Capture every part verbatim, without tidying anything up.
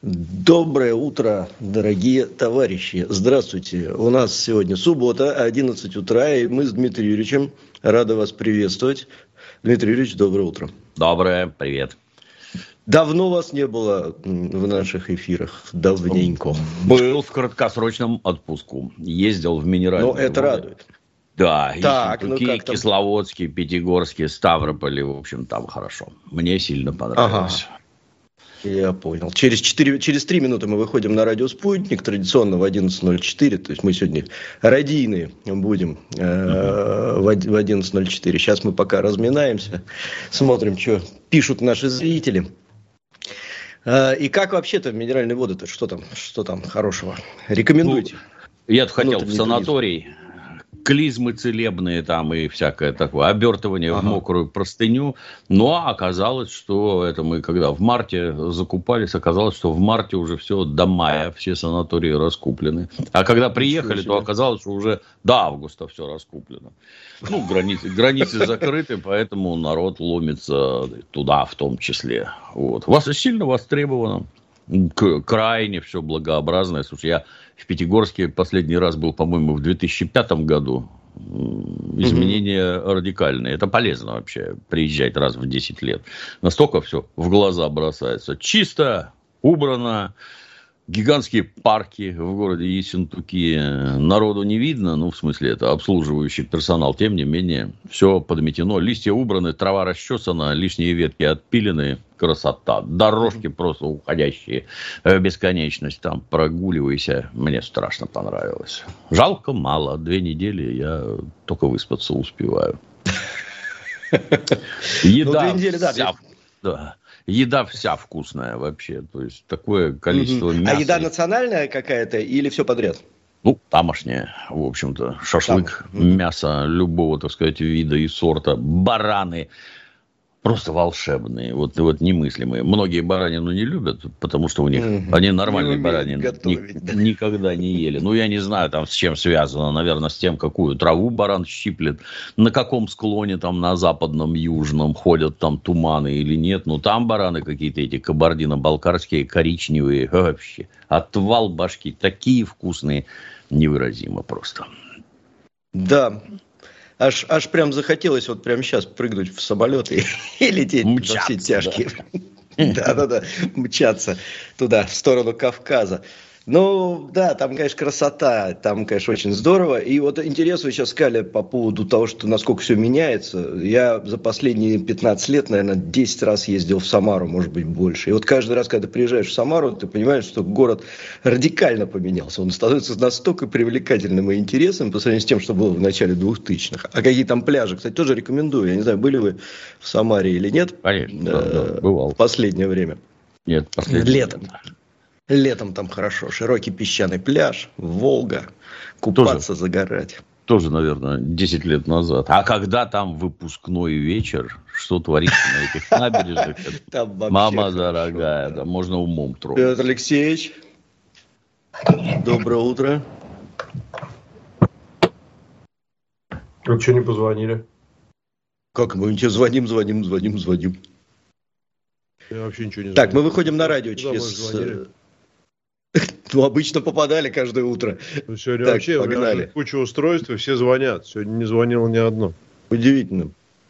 Доброе утро, дорогие товарищи. Здравствуйте. У нас сегодня суббота, одиннадцать утра, и мы с Дмитрием Юрьевичем рады вас приветствовать. Дмитрий Юрьевич, доброе утро. Доброе, привет. Давно вас не было в наших эфирах, давненько. Был в краткосрочном отпуску, ездил в минеральные Но это воды. радует. Да, так, Ессентуки, ну как Кисловодске, Пятигорске, Ставрополе, в общем, там хорошо. Мне сильно понравилось. Ага. Я понял. Через, четыре, через три минуты мы выходим на радио «Спутник», традиционно в одиннадцать ноль четыре. То есть мы сегодня радийные будем э, в одиннадцать ноль четыре. Сейчас мы пока разминаемся, смотрим, что пишут наши зрители. Э, и как вообще-то минеральные воды-то? Что там, что там хорошего? Рекомендуйте. Ну, я-то хотел в санаторий. Клизмы целебные там и всякое такое, обертывание ага. в мокрую простыню. Но оказалось, что это мы когда в марте закупались, оказалось, что в марте уже все до мая, все санатории раскуплены. А когда приехали, то оказалось, что уже до августа все раскуплено. Ну, границы, границы закрыты, поэтому народ ломится туда в том числе. Вот. Вас сильно востребовано. Крайне все благообразное. Слушай, я в Пятигорске последний раз был, по-моему, в две тысячи пятом году. Изменения mm-hmm. радикальные. Это полезно вообще приезжать раз в десять лет. Настолько все в глаза бросается. Чисто, убрано. Гигантские парки в городе Ессентуки. Народу не видно, ну, в смысле, это обслуживающий персонал. Тем не менее, все подметено. Листья убраны, трава расчесана, лишние ветки отпилены. Красота. Дорожки просто уходящие в бесконечность. Там прогуливайся. Мне страшно понравилось. Жалко, мало. Две недели я только выспаться успеваю. Еда вся... Еда вся вкусная вообще. То есть, такое количество mm-hmm. мяса. А еда национальная какая-то или все подряд? Ну, тамошняя, в общем-то. Шашлык, mm-hmm. мясо любого, так сказать, вида и сорта. Бараны. Просто волшебные. Вот, вот немыслимые. Многие баранину не любят, потому что у них... Mm-hmm. Они нормальные баранины готовить, ни, да. никогда не ели. Ну, я не знаю, там, с чем связано. Наверное, с тем, какую траву баран щиплет. На каком склоне, там, на западном, южном ходят там туманы или нет. Ну, там бараны какие-то эти кабардино-балкарские, коричневые. Вообще. Отвал башки. Такие вкусные. Невыразимо просто. Да. Аж, аж прям захотелось вот прямо сейчас прыгнуть в самолет и, и лететь во все тяжкие. Да-да-да, мчаться туда, в сторону Кавказа. Ну, да, там, конечно, красота, там, конечно, очень здорово. И вот интерес вы сейчас сказали по поводу того, что насколько все меняется. Я за последние пятнадцать лет, наверное, десять раз ездил в Самару, может быть, больше. И вот каждый раз, когда приезжаешь в Самару, ты понимаешь, что город радикально поменялся. Он становится настолько привлекательным и интересным по сравнению с тем, что было в начале двухтысячных. А какие там пляжи, кстати, тоже рекомендую. Я не знаю, были вы в Самаре или нет? Конечно, да, да, бывал. В последнее время. Нет, последнее. Летом. Летом там хорошо. Широкий песчаный пляж, Волга. Купаться, тоже, загорать. Тоже, наверное, десять лет назад. А когда там выпускной вечер, что творится на этих набережных? Мама дорогая, да, можно умом трогать. Петр Алексеевич, доброе утро. Как что не позвонили? Как мы тебе звоним, звоним, звоним, звоним. Я вообще ничего не знаю. Так, мы выходим на радио через... Ну, обычно попадали каждое утро. Ну, сегодня так, вообще погнали. Куча устройств, и все звонят. Сегодня не звонило ни одно. Удивительно.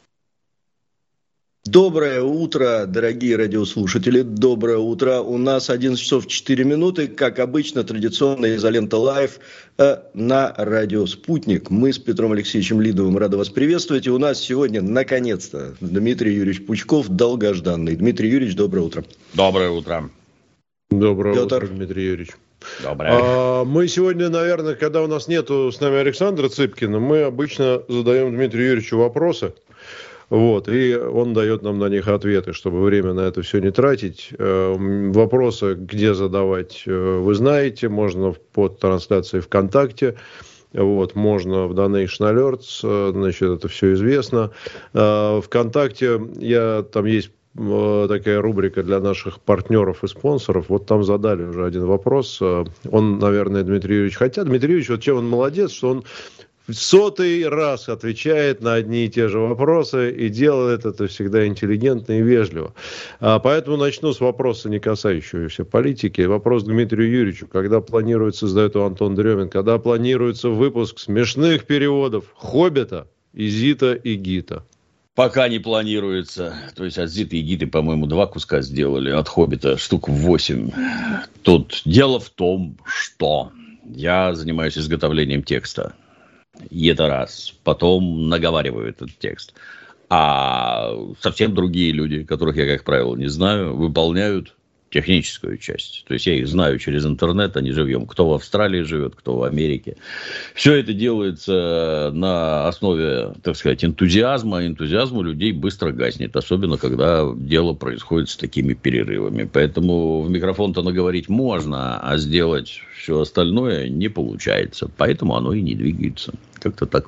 Доброе утро, дорогие радиослушатели. Доброе утро. У нас одиннадцать часов четыре минуты. Как обычно, традиционная изолента лайв э, на радио «Спутник». Мы с Петром Алексеевичем Лидовым рады вас приветствовать. И у нас сегодня, наконец-то, Дмитрий Юрьевич Пучков, долгожданный. Дмитрий Юрьевич, доброе утро. Доброе утро. Доброе Петр. Утро, Дмитрий Юрьевич. Доброе. А, мы сегодня, наверное, когда у нас нету с нами Александра Цыпкина, мы обычно задаем Дмитрию Юрьевичу вопросы. Вот, и он дает нам на них ответы, чтобы время на это все не тратить. Вопросы, где задавать, вы знаете. Можно под трансляцией ВКонтакте. Вот, можно в Donation Alerts. Значит, это все известно. ВКонтакте я, там есть такая рубрика для наших партнеров и спонсоров. Вот там задали уже один вопрос. Он, наверное, Дмитрий Юрьевич. Хотя Дмитрий Юрьевич, вот чем он молодец, что он в сотый раз отвечает на одни и те же вопросы и делает это всегда интеллигентно и вежливо. А, поэтому начну с вопроса, не касающегося политики. Вопрос к Дмитрию Юрьевичу. Когда планируется, задает его Антон Дремин, когда планируется выпуск смешных переводов «Хоббита», «Изита» и «Гита»? Пока не планируется. То есть от Зиты и Гиты, по-моему, два куска сделали. От Хоббита штук восемь. Тут дело в том, что я занимаюсь изготовлением текста. И это раз. Потом наговариваю этот текст. А совсем другие люди, которых я, как правило, не знаю, выполняют техническую часть. То есть я их знаю через интернет, они живем. Кто в Австралии живет, кто в Америке. Все это делается на основе, так сказать, энтузиазма. Энтузиазм у людей быстро гаснет. Особенно, когда дело происходит с такими перерывами. Поэтому в микрофон-то наговорить можно, а сделать все остальное не получается. Поэтому оно и не двигается. Как-то так.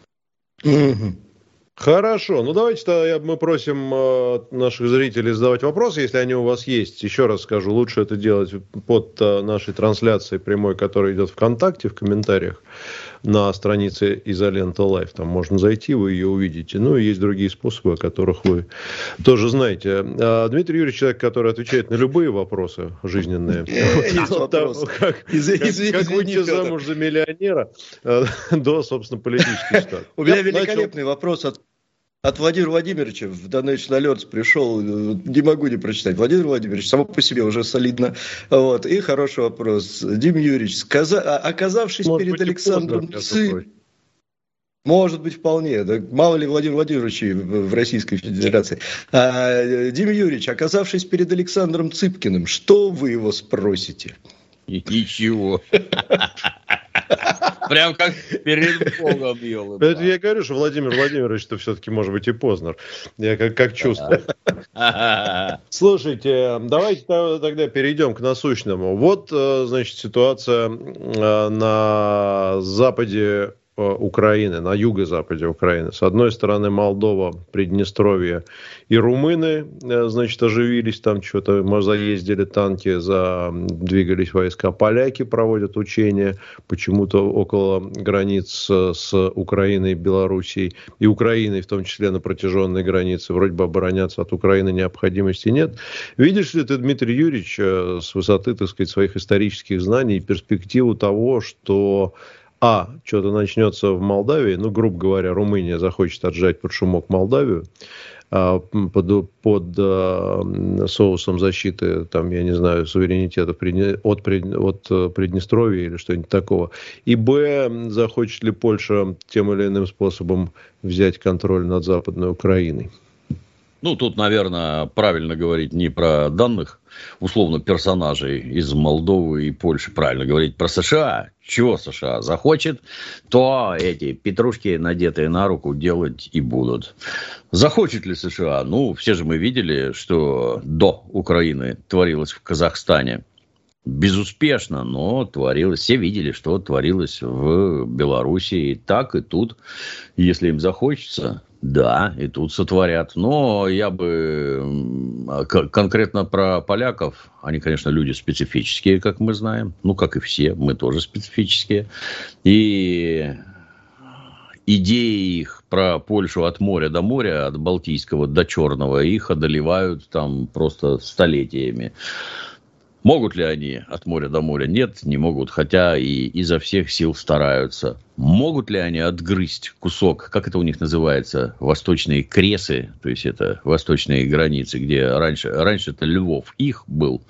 Хорошо, ну давайте тогда мы просим э, наших зрителей задавать вопросы, если они у вас есть. Еще раз скажу, лучше это делать под э, нашей трансляцией прямой, которая идет ВКонтакте, в комментариях на странице Изолента Лайв. Там можно зайти, вы ее увидите. Ну и есть другие способы, о которых вы тоже знаете. А Дмитрий Юрьевич человек, который отвечает на любые вопросы жизненные. Как выйти замуж за миллионера до, собственно, политической ситуации. У меня великолепный вопрос от От Владимира Владимировича в Donation Alerts пришел, не могу не прочитать. Владимир Владимирович, само по себе уже солидно. Вот. И хороший вопрос. Дим Юрьевич, сказа... оказавшись Может перед быть, Александром Ци... Может быть, вполне. Да, мало ли Владимир Владимирович в Российской Федерации. А, Дим Юрьевич, оказавшись перед Александром Цыпкиным, что вы его спросите? Ничего. Прям как перед Богом, ел. Это я говорю, что Владимир Владимирович-то все-таки, может быть, и Познер. Я как, как чувствую. Слушайте, давайте тогда перейдем к насущному. Вот, значит, ситуация на западе Украины, на юго-западе Украины. С одной стороны Молдова, Приднестровье и румыны, значит, оживились, там что-то, мы заездили танки, задвигались войска. Поляки проводят учения почему-то около границ с Украиной и Белоруссией, и Украиной, в том числе на протяженной границе. Вроде бы обороняться от Украины необходимости нет. Видишь ли ты, Дмитрий Юрьевич, с высоты, так сказать, своих исторических знаний перспективу того, что А, что-то начнется в Молдавии, ну, грубо говоря, Румыния захочет отжать под шумок Молдавию а, под, под а, соусом защиты, там, я не знаю, суверенитета от, от Приднестровья или что-нибудь такого. И Б, захочет ли Польша тем или иным способом взять контроль над Западной Украиной? Ну, тут, наверное, правильно говорить не про данных, условно, персонажей из Молдовы и Польши. Правильно говорить про США. Чего США захочет, то эти петрушки, надетые на руку, делать и будут. Захочет ли США? Ну, все же мы видели, что до Украины творилось в Казахстане. Безуспешно, но творилось. Все видели, что творилось в Белоруссии. Так и тут, если им захочется... Да, и тут сотворят. Но я бы конкретно про поляков. Они, конечно, люди специфические, как мы знаем. Ну, как и все, мы тоже специфические. И идеи их про Польшу от моря до моря, от Балтийского до Черного, их одолевают там просто столетиями. Могут ли они от моря до моря? Нет, не могут, хотя и изо всех сил стараются. Могут ли они отгрызть кусок, как это у них называется, восточные кресы, то есть это восточные границы, где раньше, раньше-то Львов их был.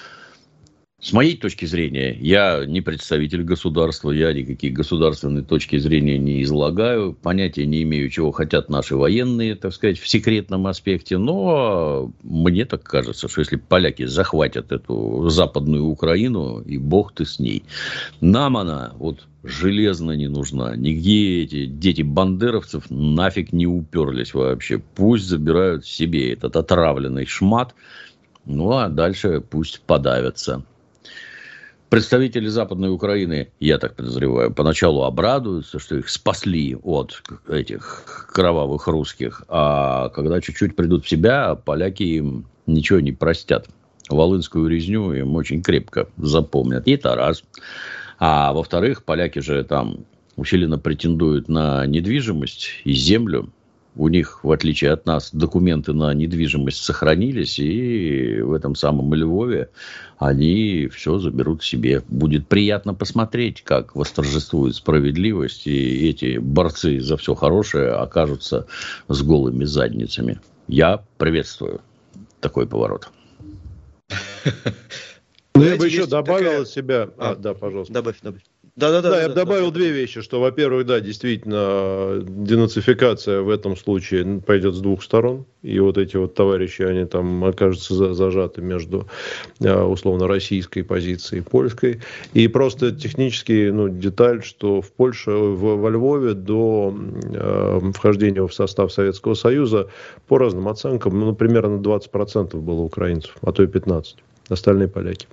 С моей точки зрения, я не представитель государства, я никакие государственные точки зрения не излагаю, понятия не имею, чего хотят наши военные, так сказать, в секретном аспекте, но мне так кажется, что если поляки захватят эту западную Украину, и бог ты с ней, нам она вот железно не нужна, нигде эти дети бандеровцев нафиг не уперлись вообще, пусть забирают себе этот отравленный шмат, ну а дальше пусть подавятся. Представители Западной Украины, я так подозреваю, поначалу обрадуются, что их спасли от этих кровавых русских, а когда чуть-чуть придут в себя, поляки им ничего не простят. Волынскую резню им очень крепко запомнят. И это раз. А во-вторых, поляки же там усиленно претендуют на недвижимость и землю. У них, в отличие от нас, документы на недвижимость сохранились, и в этом самом Львове они все заберут себе. Будет приятно посмотреть, как восторжествует справедливость, и эти борцы за все хорошее окажутся с голыми задницами. Я приветствую такой поворот. Ну, я бы еще добавил от себя... А, да, пожалуйста. Добавь, добавь. Да, да, да, да, я бы добавил две вещи, что, во-первых, да, действительно, денацификация в этом случае пойдет с двух сторон, и вот эти вот товарищи, они там окажутся зажаты между, условно, российской позицией и польской, и просто технически, ну, деталь, что в Польше, в, во Львове до э, вхождения в состав Советского Союза, по разным оценкам, ну, примерно двадцать процентов было украинцев, а то и пятнадцать процентов, остальные поляки.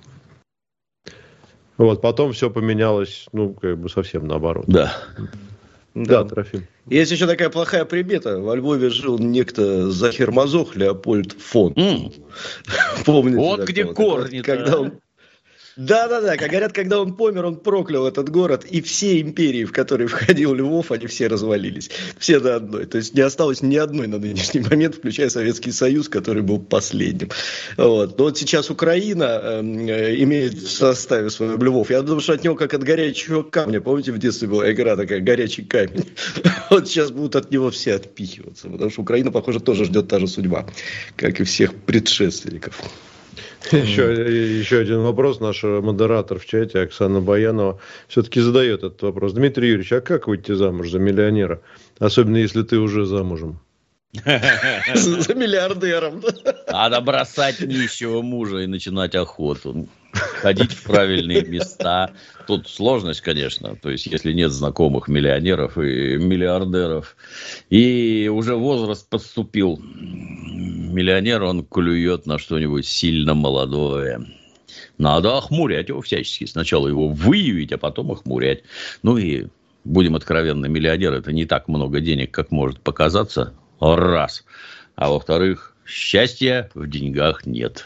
Вот, потом все поменялось, ну, как бы совсем наоборот. Да. Да, да, Трофим. Есть еще такая плохая примета. Во Львове жил некто Захир Мазох, Леопольд фон. Mm. Помните? Вот такого? где корни. Когда он... Да-да-да, как говорят, когда он помер, он проклял этот город, и все империи, в которые входил Львов, они все развалились. Все до одной. То есть не осталось ни одной на нынешний момент, включая Советский Союз, который был последним. Вот. Но вот сейчас Украина э, имеет в составе своем Львов. Я думаю, что от него как от горячего камня. Помните, в детстве была игра такая «Горячий камень»? Вот сейчас будут от него все отпихиваться, потому что Украина, похоже, тоже ждет та же судьба, как и всех предшественников. Еще, еще один вопрос. Наш модератор в чате, Оксана Баянова, все-таки задает этот вопрос. Дмитрий Юрьевич, а как выйти замуж за миллионера? Особенно, если ты уже замужем. За миллиардером. Надо бросать нищего мужа и начинать охоту. Ходить в правильные места. Тут сложность, конечно. То есть, если нет знакомых миллионеров и миллиардеров, и уже возраст подступил, миллионер, он клюет на что-нибудь сильно молодое. Надо охмурять его всячески. Сначала его выявить, а потом охмурять. Ну и, будем откровенны, миллионер — это не так много денег, как может показаться. Раз. А во-вторых, счастья в деньгах нет.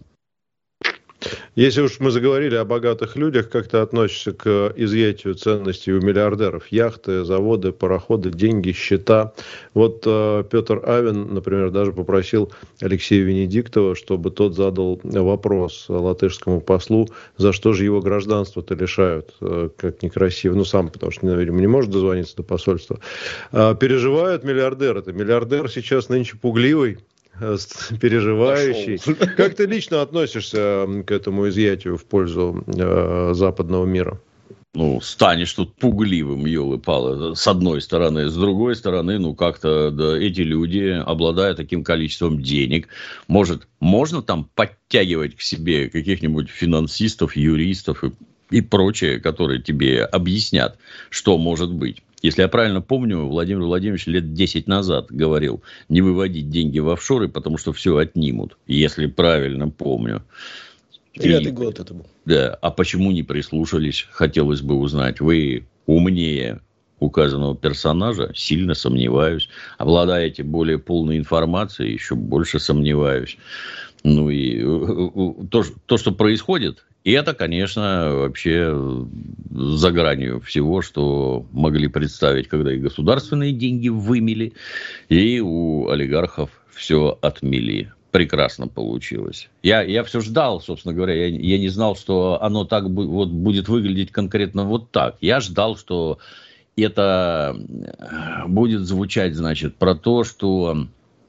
Если уж мы заговорили о богатых людях, как ты относишься к изъятию ценностей у миллиардеров? Яхты, заводы, пароходы, деньги, счета. Вот э, Петр Авен, например, даже попросил Алексея Венедиктова, чтобы тот задал вопрос латышскому послу, за что же его гражданство-то лишают, э, как некрасиво. Ну, сам, потому что, видимо, не может дозвониться до посольства. Э, переживают миллиардеры-то. Миллиардер сейчас нынче пугливый, переживающий. Пошел. Как ты лично относишься к этому изъятию в пользу э, западного мира? Ну, станешь тут пугливым, елы-палы, с одной стороны. С другой стороны, ну, как-то да, эти люди, обладая таким количеством денег, может, можно там подтягивать к себе каких-нибудь финансистов, юристов и, и прочее, которые тебе объяснят, что может быть. Если я правильно помню, Владимир Владимирович лет десять назад говорил не выводить деньги в офшоры, потому что все отнимут. Если правильно помню. Девятый и, год это был. Да. А почему не прислушались? Хотелось бы узнать. Вы умнее указанного персонажа? Сильно сомневаюсь. Обладаете более полной информацией? Еще больше сомневаюсь. Ну и то, то что происходит... И это, конечно, вообще за гранью всего, что могли представить, когда и государственные деньги вымели, и у олигархов все отмели. Прекрасно получилось. Я, я все ждал, собственно говоря, я, я не знал, что оно так вот будет выглядеть конкретно вот так. Я ждал, что это будет звучать, значит, про то, что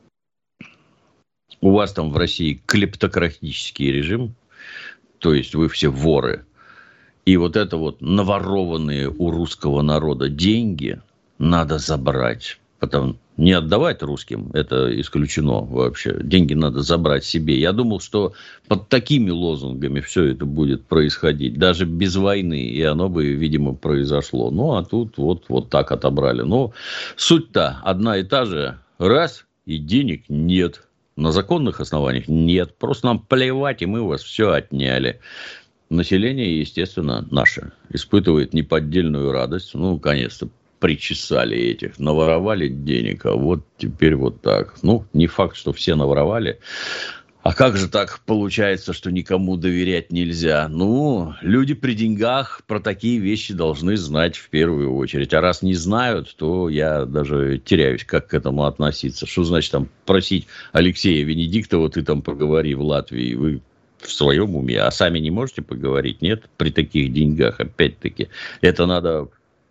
у вас там в России клептократический режим, то есть вы все воры. И вот это вот наворованные у русского народа деньги надо забрать. Потом не отдавать русским, это исключено вообще. Деньги надо забрать себе. Я думал, что под такими лозунгами все это будет происходить. Даже без войны. И оно бы, видимо, произошло. Ну, а тут вот, вот так отобрали. Но суть-то одна и та же. Раз, и денег нет. На законных основаниях нет. Просто нам плевать, и мы у вас все отняли. Население, естественно, наше испытывает неподдельную радость. Ну, наконец-то причесали этих. Наворовали денег, а вот теперь вот так. Ну, не факт, что все наворовали. А как же так получается, что никому доверять нельзя? Ну, люди при деньгах про такие вещи должны знать в первую очередь. А раз не знают, то я даже теряюсь, как к этому относиться. Что значит там просить Алексея Венедиктова, ты там поговори в Латвии, вы в своем уме, а сами не можете поговорить? Нет, при таких деньгах, опять-таки. Это надо,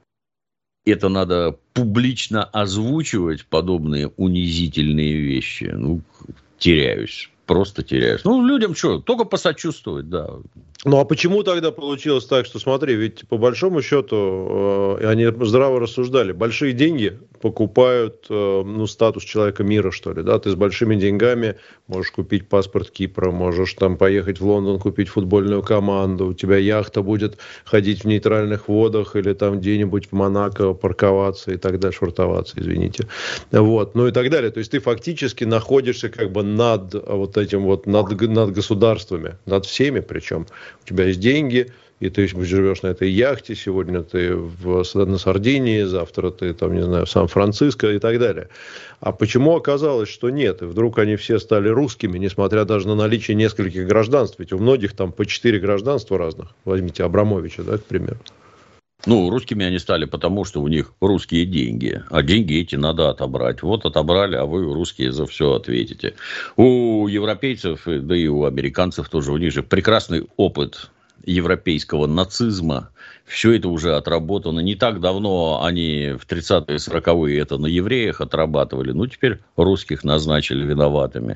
это надо публично озвучивать, подобные унизительные вещи. Ну, теряюсь. Просто теряешь. Ну, людям что, только посочувствовать, да. Ну, а почему тогда получилось так, что, смотри, ведь по большому счету э, они здраво рассуждали. Большие деньги покупают, э, ну, статус человека мира, что ли, да. Ты с большими деньгами можешь купить паспорт Кипра, можешь там поехать в Лондон, купить футбольную команду, у тебя яхта будет ходить в нейтральных водах или там где-нибудь в Монако парковаться и так далее, швартоваться, извините. Вот, ну и так далее. То есть ты фактически находишься как бы над вот этим вот, над, над государствами, над всеми причем. У тебя есть деньги, и ты живешь на этой яхте, сегодня ты в, на Сардинии, завтра ты там, не знаю, в Сан-Франциско и так далее. А почему оказалось, что нет? И вдруг они все стали русскими, несмотря даже на наличие нескольких гражданств. Ведь у многих там по четыре гражданства разных. Возьмите Абрамовича, да, к примеру. Ну, русскими они стали, потому что у них русские деньги. А деньги эти надо отобрать. Вот отобрали, а вы, русские, за все ответите. У европейцев, да и у американцев тоже, у них же прекрасный опыт европейского нацизма. Все это уже отработано. Не так давно они в тридцатые, сороковые это на евреях отрабатывали. Ну, теперь русских назначили виноватыми.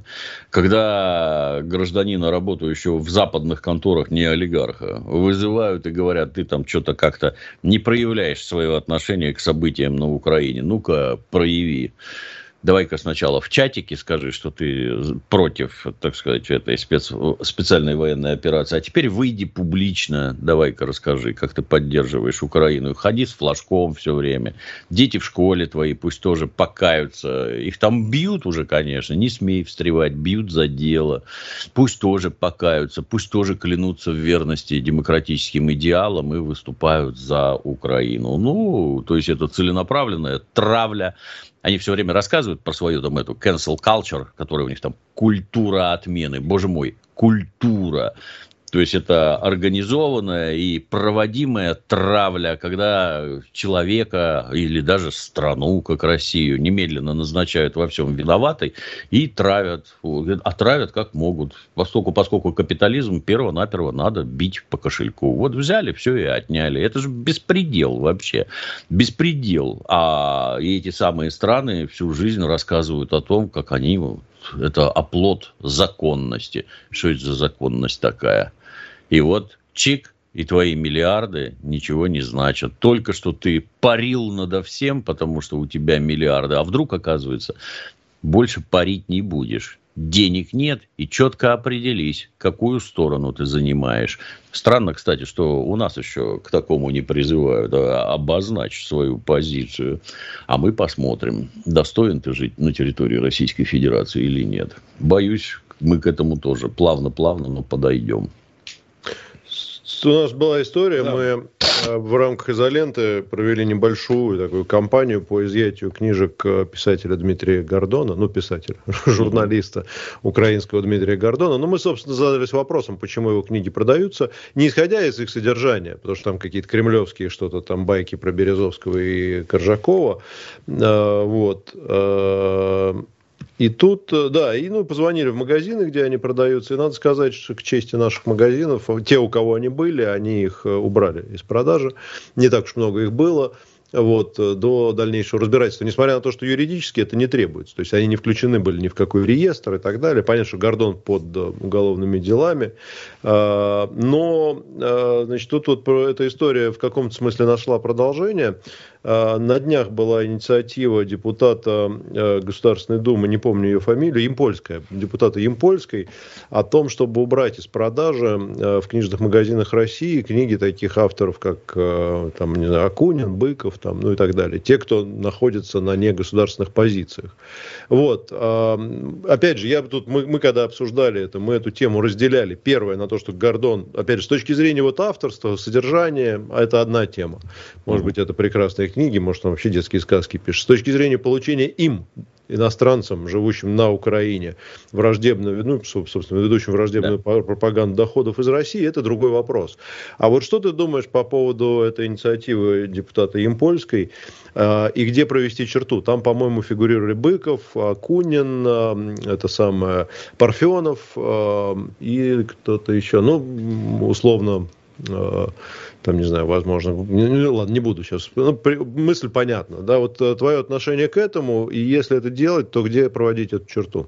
Когда гражданина, работающего в западных конторах, не олигарха, вызывают и говорят, ты там что-то как-то не проявляешь свое отношение к событиям на Украине. Ну-ка, прояви. Давай-ка сначала в чатике скажи, что ты против, так сказать, этой спец... специальной военной операции. А теперь выйди публично, давай-ка расскажи, как ты поддерживаешь Украину. Ходи с флажком все время. Дети в школе твои пусть тоже покаются. Их там бьют уже, конечно, не смей встревать, бьют за дело. Пусть тоже покаются, пусть тоже клянутся в верности демократическим идеалам и выступают за Украину. Ну, то есть это целенаправленная травля. Они все время рассказывают про свою там эту cancel culture, которая у них там культура отмены. Боже мой, культура. То есть это организованная и проводимая травля, когда человека или даже страну, как Россию, немедленно назначают во всем виноватой и травят. А травят как могут. Поскольку, поскольку капитализм перво-наперво надо бить по кошельку. Вот взяли, все и отняли. Это же беспредел вообще. Беспредел. А эти самые страны всю жизнь рассказывают о том, как они... Это оплот законности. Что это за законность такая? И вот чик, и твои миллиарды ничего не значат. Только что ты парил надо всем, потому что у тебя миллиарды. А вдруг, оказывается, больше парить не будешь. Денег нет, и четко определись, какую сторону ты занимаешь. Странно, кстати, что у нас еще к такому не призывают, а обозначь свою позицию. А мы посмотрим, достоин ты жить на территории Российской Федерации или нет. Боюсь, мы к этому тоже плавно-плавно, но подойдем. У нас была история, да. Мы в рамках «Изоленты» провели небольшую такую кампанию по изъятию книжек писателя Дмитрия Гордона, ну, писателя, журналиста украинского Дмитрия Гордона. Но мы, собственно, задались вопросом, почему его книги продаются, не исходя из их содержания, потому что там какие-то кремлевские что-то, там байки про Березовского и Коржакова, вот. И тут, да, и ну, позвонили в магазины, где они продаются, и надо сказать, что к чести наших магазинов, те, у кого они были, они их убрали из продажи, не так уж много их было, вот, до дальнейшего разбирательства, несмотря на то, что юридически это не требуется, то есть они не включены были ни в какой реестр и так далее, понятно, что Гордон под уголовными делами, но, значит, тут вот эта история в каком-то смысле нашла продолжение. На днях была инициатива депутата Государственной Думы, не помню ее фамилию, Ямпольская, депутата Ямпольской, о том, чтобы убрать из продажи в книжных магазинах России книги таких авторов, как там, не знаю, Акунин, Быков, там, ну и так далее. Те, кто находится на негосударственных позициях. Вот. Опять же, я тут, мы, мы когда обсуждали это, мы эту тему разделяли. Первое, на то, что Гордон, опять же, с точки зрения вот авторства, содержания, это одна тема. Может быть, это прекрасная книги, может, он вообще детские сказки пишет. С точки зрения получения им, иностранцам, живущим на Украине, враждебную, ну, собственно, ведущим враждебную да. пропаганду доходов из России, это другой вопрос. А вот что ты думаешь по поводу этой инициативы депутата Ямпольской э, и где провести черту? Там, по-моему, фигурировали Быков, Акунин, э, это самое, Парфенов э, и кто-то еще, ну, условно, э, там, не знаю, возможно, ну, ладно, не буду сейчас, ну, при, мысль понятна, да, вот твое отношение к этому, и если это делать, то где проводить эту черту?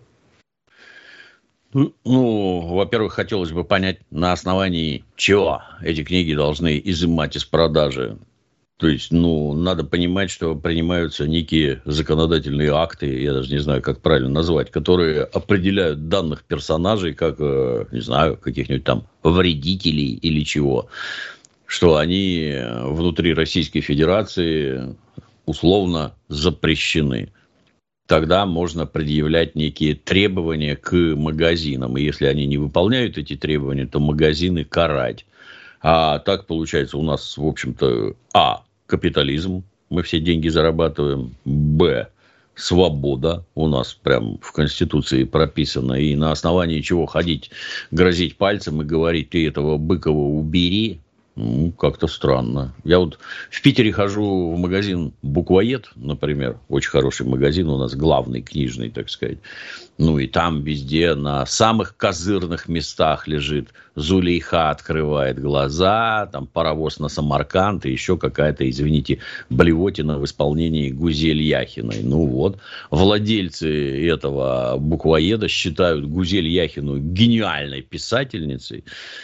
Ну, ну, во-первых, хотелось бы понять, на основании чего эти книги должны изымать из продажи. То есть, ну, надо понимать, что принимаются некие законодательные акты, я даже не знаю, как правильно назвать, которые определяют данных персонажей, как, не знаю, каких-нибудь там вредителей или чего, что они внутри Российской Федерации условно запрещены. Тогда можно предъявлять некие требования к магазинам. И если они не выполняют эти требования, то магазины карать. А так получается у нас, в общем-то, а, капитализм, мы все деньги зарабатываем, б, свобода, у нас прям в Конституции прописано, и на основании чего ходить, грозить пальцем и говорить, ты этого Быкова убери, ну, как-то странно. Я вот в Питере хожу в магазин «Буквоед», например, очень хороший магазин, у нас главный книжный, так сказать. Ну, и там везде на самых козырных местах лежит Зулейха открывает глаза, там паровоз на Самарканд и еще какая-то, извините, блевотина в исполнении Гузель Яхиной. Ну вот, владельцы этого буквоеда считают Гузель Яхину гениальной писательницей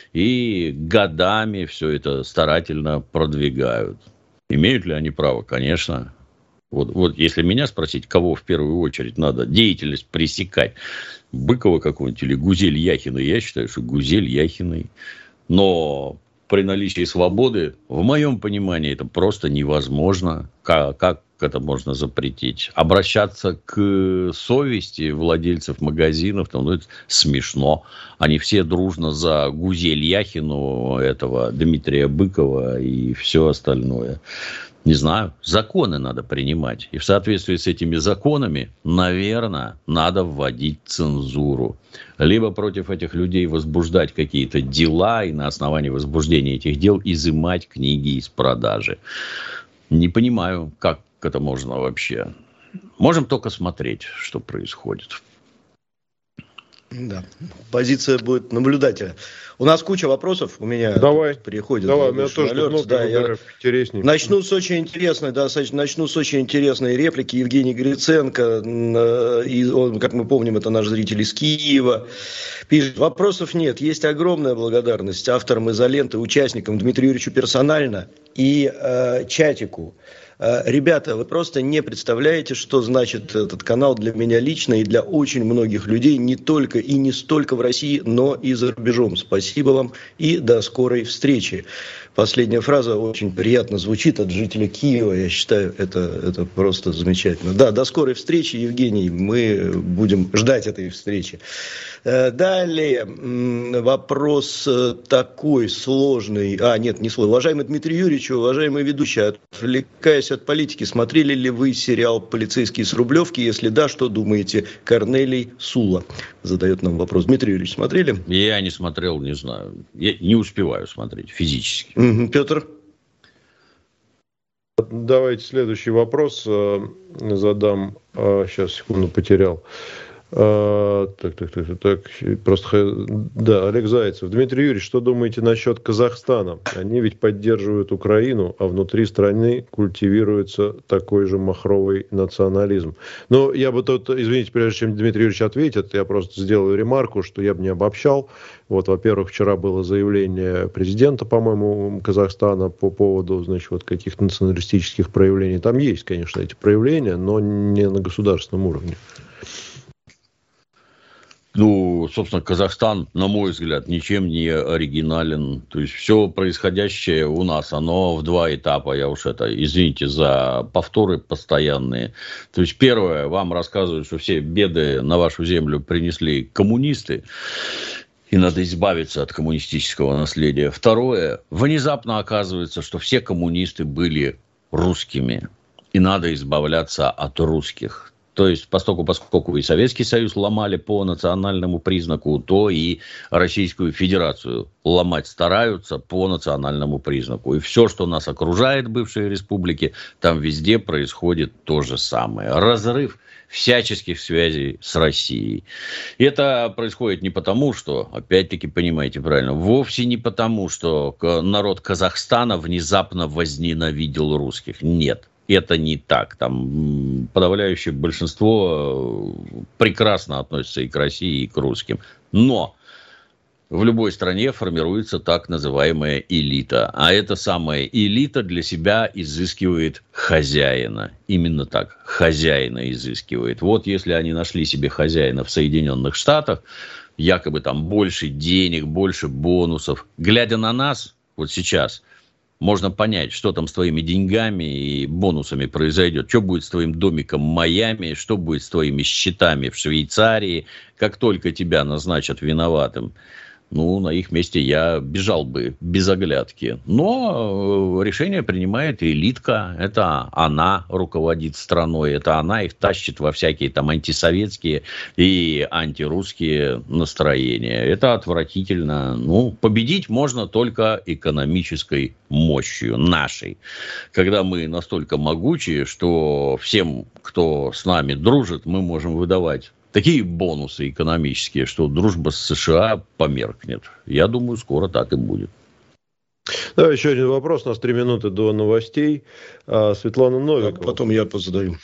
и годами все это старательно продвигают. Имеют ли они право? Конечно. Вот, вот если меня спросить, кого в первую очередь надо деятельность пресекать, Быкова какого-нибудь или Гузель Яхиной, я считаю, что Гузель Яхиной. Но при наличии свободы, в моем понимании, это просто невозможно. Как, как это можно запретить? Обращаться к совести владельцев магазинов, там, ну, это смешно. Они все дружно за Гузель Яхину, этого Дмитрия Быкова и все остальное. Не знаю, законы надо принимать. И в соответствии с этими законами, наверное, надо вводить цензуру. Либо против этих людей возбуждать какие-то дела, и на основании возбуждения этих дел изымать книги из продажи. Не понимаю, как это можно вообще. Можем только смотреть, что происходит. Да, позиция будет наблюдателя. У нас куча вопросов, у меня давай, приходит. Давай, у меня тоже много да, я интереснее. Начну с очень интересной, да, начну с очень интересной реплики Евгений Гриценко, и он, как мы помним, это наш зритель из Киева. Пишет: вопросов нет, есть огромная благодарность авторам «Изоленты», участникам Дмитрию Юрьевичу персонально и э, чатику. Ребята, вы просто не представляете, что значит этот канал для меня лично и для очень многих людей, не только и не столько в России, но и за рубежом. Спасибо вам и до скорой встречи. Последняя фраза очень приятно звучит от жителя Киева. Я считаю, это, это просто замечательно. Да, до скорой встречи, Евгений. Мы будем ждать этой встречи. Далее вопрос такой сложный. А, нет, не сложный. Уважаемый Дмитрий Юрьевич, уважаемый ведущий, отвлекаясь от политики, смотрели ли вы сериал «Полицейский с Рублевки»? Если да, что думаете? Корнелий Сула задает нам вопрос. Дмитрий Юрьевич, смотрели? Я не смотрел, не знаю. Я не успеваю смотреть физически. Угу. Петр? Давайте следующий вопрос задам. Сейчас, секунду, потерял. Так, так, так, так, просто, да, Олег Зайцев. Дмитрий Юрьевич, что думаете насчет Казахстана? Они ведь поддерживают Украину, а внутри страны культивируется такой же махровый национализм. Но я бы тут, извините, прежде чем Дмитрий Юрьевич ответит, я просто сделаю ремарку, что я бы не обобщал. Вот, во-первых, вчера было заявление президента, по-моему, Казахстана по поводу, значит, вот каких-то националистических проявлений. Там есть, конечно, эти проявления, но не на государственном уровне. Ну, собственно, Казахстан, на мой взгляд, ничем не оригинален. То есть, все происходящее у нас, оно в два этапа. Я уж это, извините за повторы постоянные. То есть, первое, вам рассказывают, что все беды на вашу землю принесли коммунисты, и надо избавиться от коммунистического наследия. Второе, внезапно оказывается, что все коммунисты были русскими. И надо избавляться от русских. То есть, поскольку, поскольку и Советский Союз ломали по национальному признаку, то и Российскую Федерацию ломать стараются по национальному признаку. И все, что нас окружает, бывшие республики, там везде происходит то же самое. Разрыв всяческих связей с Россией. И это происходит не потому, что, опять-таки, понимаете правильно, вовсе не потому, что народ Казахстана внезапно возненавидел русских. Нет. Это не так. Там подавляющее большинство прекрасно относится и к России, и к русским. Но в любой стране формируется так называемая элита. А эта самая элита для себя изыскивает хозяина. Именно так. Хозяина изыскивает. Вот если они нашли себе хозяина в Соединенных Штатах, якобы там больше денег, больше бонусов. Глядя на нас, вот сейчас, можно понять, что там с твоими деньгами и бонусами произойдет. Что будет с твоим домиком в Майами, что будет с твоими счетами в Швейцарии. Как только тебя назначат виноватым, ну, на их месте я бежал бы без оглядки. Но решение принимает элитка. Это она руководит страной. Это она их тащит во всякие там антисоветские и антирусские настроения. Это отвратительно. Ну, победить можно только экономической мощью нашей. Когда мы настолько могучие, что всем, кто с нами дружит, мы можем выдавать такие бонусы экономические, что дружба с США померкнет. Я думаю, скоро так и будет. Да, еще один вопрос. У нас три минуты до новостей. Светлана Новикова. А потом я позадаю.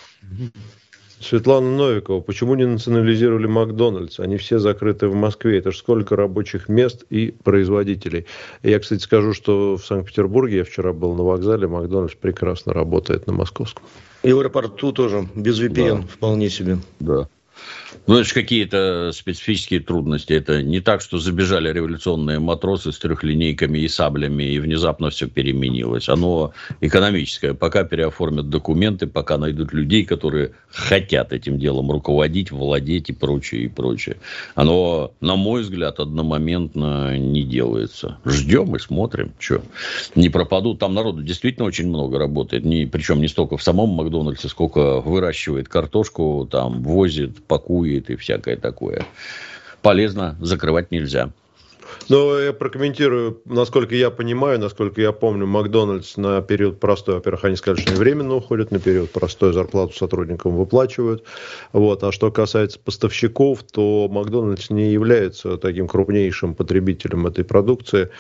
Светлана Новикова. Почему не национализировали Макдональдс? Они все закрыты в Москве. Это же сколько рабочих мест и производителей. Я, кстати, скажу, что в Санкт-Петербурге, я вчера был на вокзале, Макдональдс прекрасно работает на московском. И в аэропорту тоже, без ви пи эн, да. Вполне себе. Да. Ну, это же какие-то специфические трудности. Это не так, что забежали революционные матросы с трехлинейками и саблями, и внезапно все переменилось. Оно экономическое. Пока переоформят документы, пока найдут людей, которые хотят этим делом руководить, владеть и прочее, и прочее. Оно, на мой взгляд, одномоментно не делается. Ждем и смотрим, что. Не пропадут. Там народу действительно очень много работает. Не, причем не столько в самом Макдональдсе, сколько выращивает картошку, там, возит, пакует и всякое такое. Полезно, закрывать нельзя. Ну, я прокомментирую, насколько я понимаю, насколько я помню, Макдональдс на период простой, во-первых, они сказали, что они временно уходят, на период простой зарплату сотрудникам выплачивают. Вот. А что касается поставщиков, то Макдональдс не является таким крупнейшим потребителем этой продукции.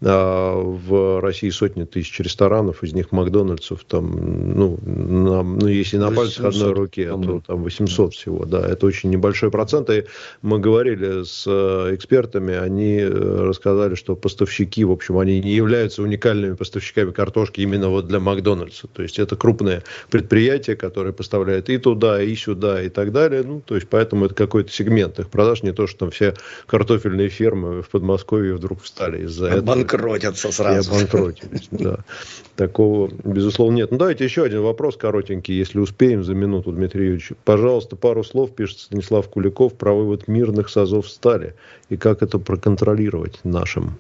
В России сотни тысяч ресторанов, из них Макдональдсов там, ну, на, ну если на пальцах одной руки, то там восемьсот всего. Да, это очень небольшой процент. И мы говорили с экспертами, они рассказали, что поставщики, в общем, они не являются уникальными поставщиками картошки именно вот для Макдональдса. То есть это крупное предприятие, которое поставляет и туда, и сюда, и так далее. Ну, то есть поэтому это какой-то сегмент их продаж, не то, что там все картофельные фермы в Подмосковье вдруг встали из-за этого. Обанкротятся сразу. И обанкротились, да. Такого, безусловно, нет. Ну, давайте еще один вопрос коротенький, если успеем за минуту, Дмитрий Юрьевич. Пожалуйста, пару слов, пишет Станислав Куликов, про вывод мирных с Азов стали и как это проконтролировать нашим.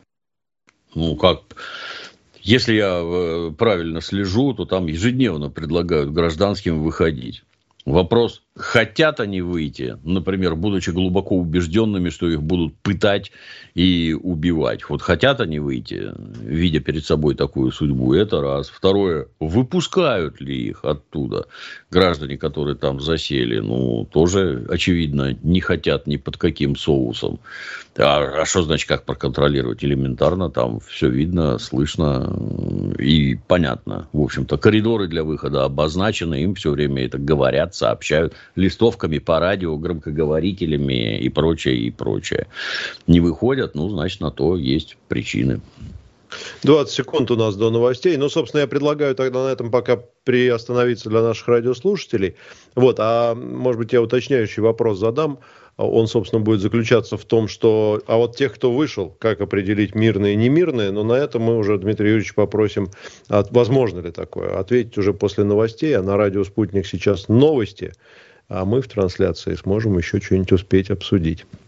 Ну, как... Если я правильно слежу, то там ежедневно предлагают гражданским выходить. Вопрос, хотят они выйти, например, будучи глубоко убежденными, что их будут пытать и убивать. Вот хотят они выйти, видя перед собой такую судьбу, это раз. Второе, выпускают ли их оттуда граждане, которые там засели? Ну, тоже, очевидно, не хотят ни под каким соусом. А, а что значит, как проконтролировать? Элементарно, там все видно, слышно и понятно. В общем-то, коридоры для выхода обозначены, им все время это говорят, сообщают листовками по радио, громкоговорителями и прочее, и прочее. Не выходят, ну, значит, на то есть причины. двадцать секунд у нас до новостей. Ну, собственно, я предлагаю тогда на этом пока приостановиться для наших радиослушателей. Вот, а может быть, я уточняющий вопрос задам. Он, собственно, будет заключаться в том, что... А вот тех, кто вышел, как определить мирные и немирные, но на это мы уже, Дмитрий Юрьевич, попросим, возможно ли такое, ответить уже после новостей. А на радио «Спутник» сейчас новости, а мы в трансляции сможем еще что-нибудь успеть обсудить.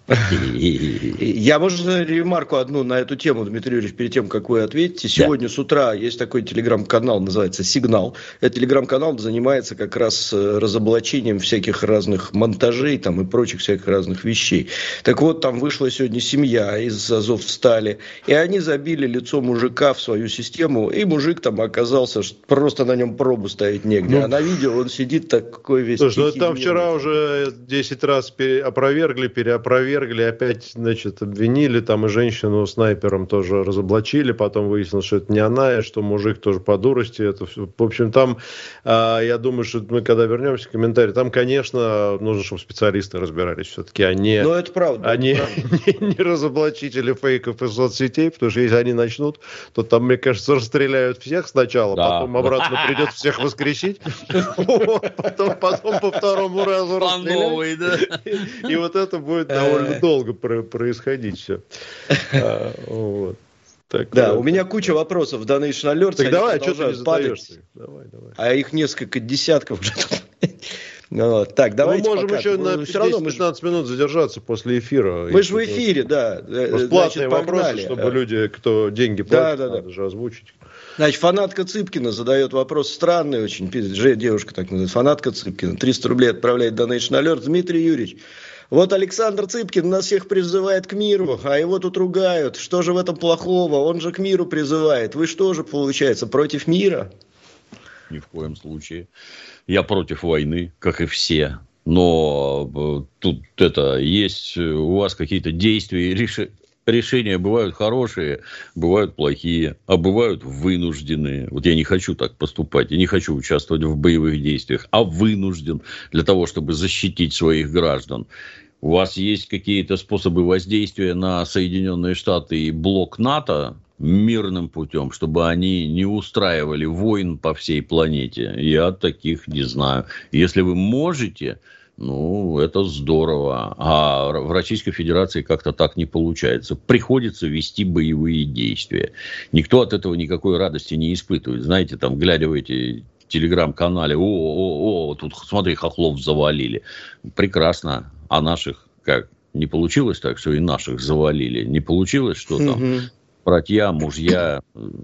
Я, можно, ремарку одну на эту тему, Дмитрий Юрьевич, перед тем, как вы ответите. Сегодня да. с утра есть такой телеграм-канал, называется «Сигнал». Этот телеграм-канал занимается как раз разоблачением всяких разных монтажей там, и прочих всяких разных вещей. Так вот, там вышла сегодня семья из Азовстали, и они забили лицо мужика в свою систему, и мужик там оказался, просто на нем пробу ставить негде. Ну, а на видео он сидит такой весь... Слушай, ну там вчера уже десять раз опровергли, переопровергли, опять, значит, обвинили, там и женщину снайпером тоже разоблачили, потом выяснилось, что это не она, и что мужик тоже по дурости, это все. В общем, там, а, я думаю, что мы когда вернемся к комментарию, там, конечно, нужно, чтобы специалисты разбирались все-таки, а не, ну, это правда, а не, это правда. не, не разоблачители фейков из соцсетей, потому что если они начнут, то там, мне кажется, расстреляют всех сначала, да, потом обратно придется всех воскресить, потом по второму разу расстрелять, и вот это будет довольно долго происходить все. А, вот. Так, да, вот. У меня куча вопросов в Donation Alert. Так давай, что ты не задаешь? Давай, давай. А их несколько десятков уже. Вот. Так, давайте мы можем пока. еще на десять-пятнадцать минут задержаться после эфира. Мы же в эфире, да. Платные вопросы, чтобы люди, кто деньги платит, да, да, надо да. же озвучить. Значит, фанатка Цыпкина задает вопрос странный очень. Девушка так называется. Фанатка Цыпкина. триста рублей отправляет Donation Alert. Дмитрий Юрьевич, вот Александр Цыпкин нас всех призывает к миру, а его тут ругают. Что же в этом плохого? Он же к миру призывает. Вы что же, получается, против мира? Ни в коем случае. Я против войны, как и все. Но тут это есть у вас какие-то действия и решения. Решения бывают хорошие, бывают плохие, а бывают вынужденные. Вот я не хочу так поступать, я не хочу участвовать в боевых действиях, а вынужден для того, чтобы защитить своих граждан. У вас есть какие-то способы воздействия на Соединенные Штаты и блок НАТО мирным путем, чтобы они не устраивали войн по всей планете? Я таких не знаю. Если вы можете... Ну, это здорово. А в Российской Федерации как-то так не получается. Приходится вести боевые действия. Никто от этого никакой радости не испытывает. Знаете, там, глядя в эти телеграм-канале, о, о, о, тут, смотри, хохлов завалили. Прекрасно. А наших как? Не получилось так, что и наших завалили? Не получилось, что там угу. братья, мужья,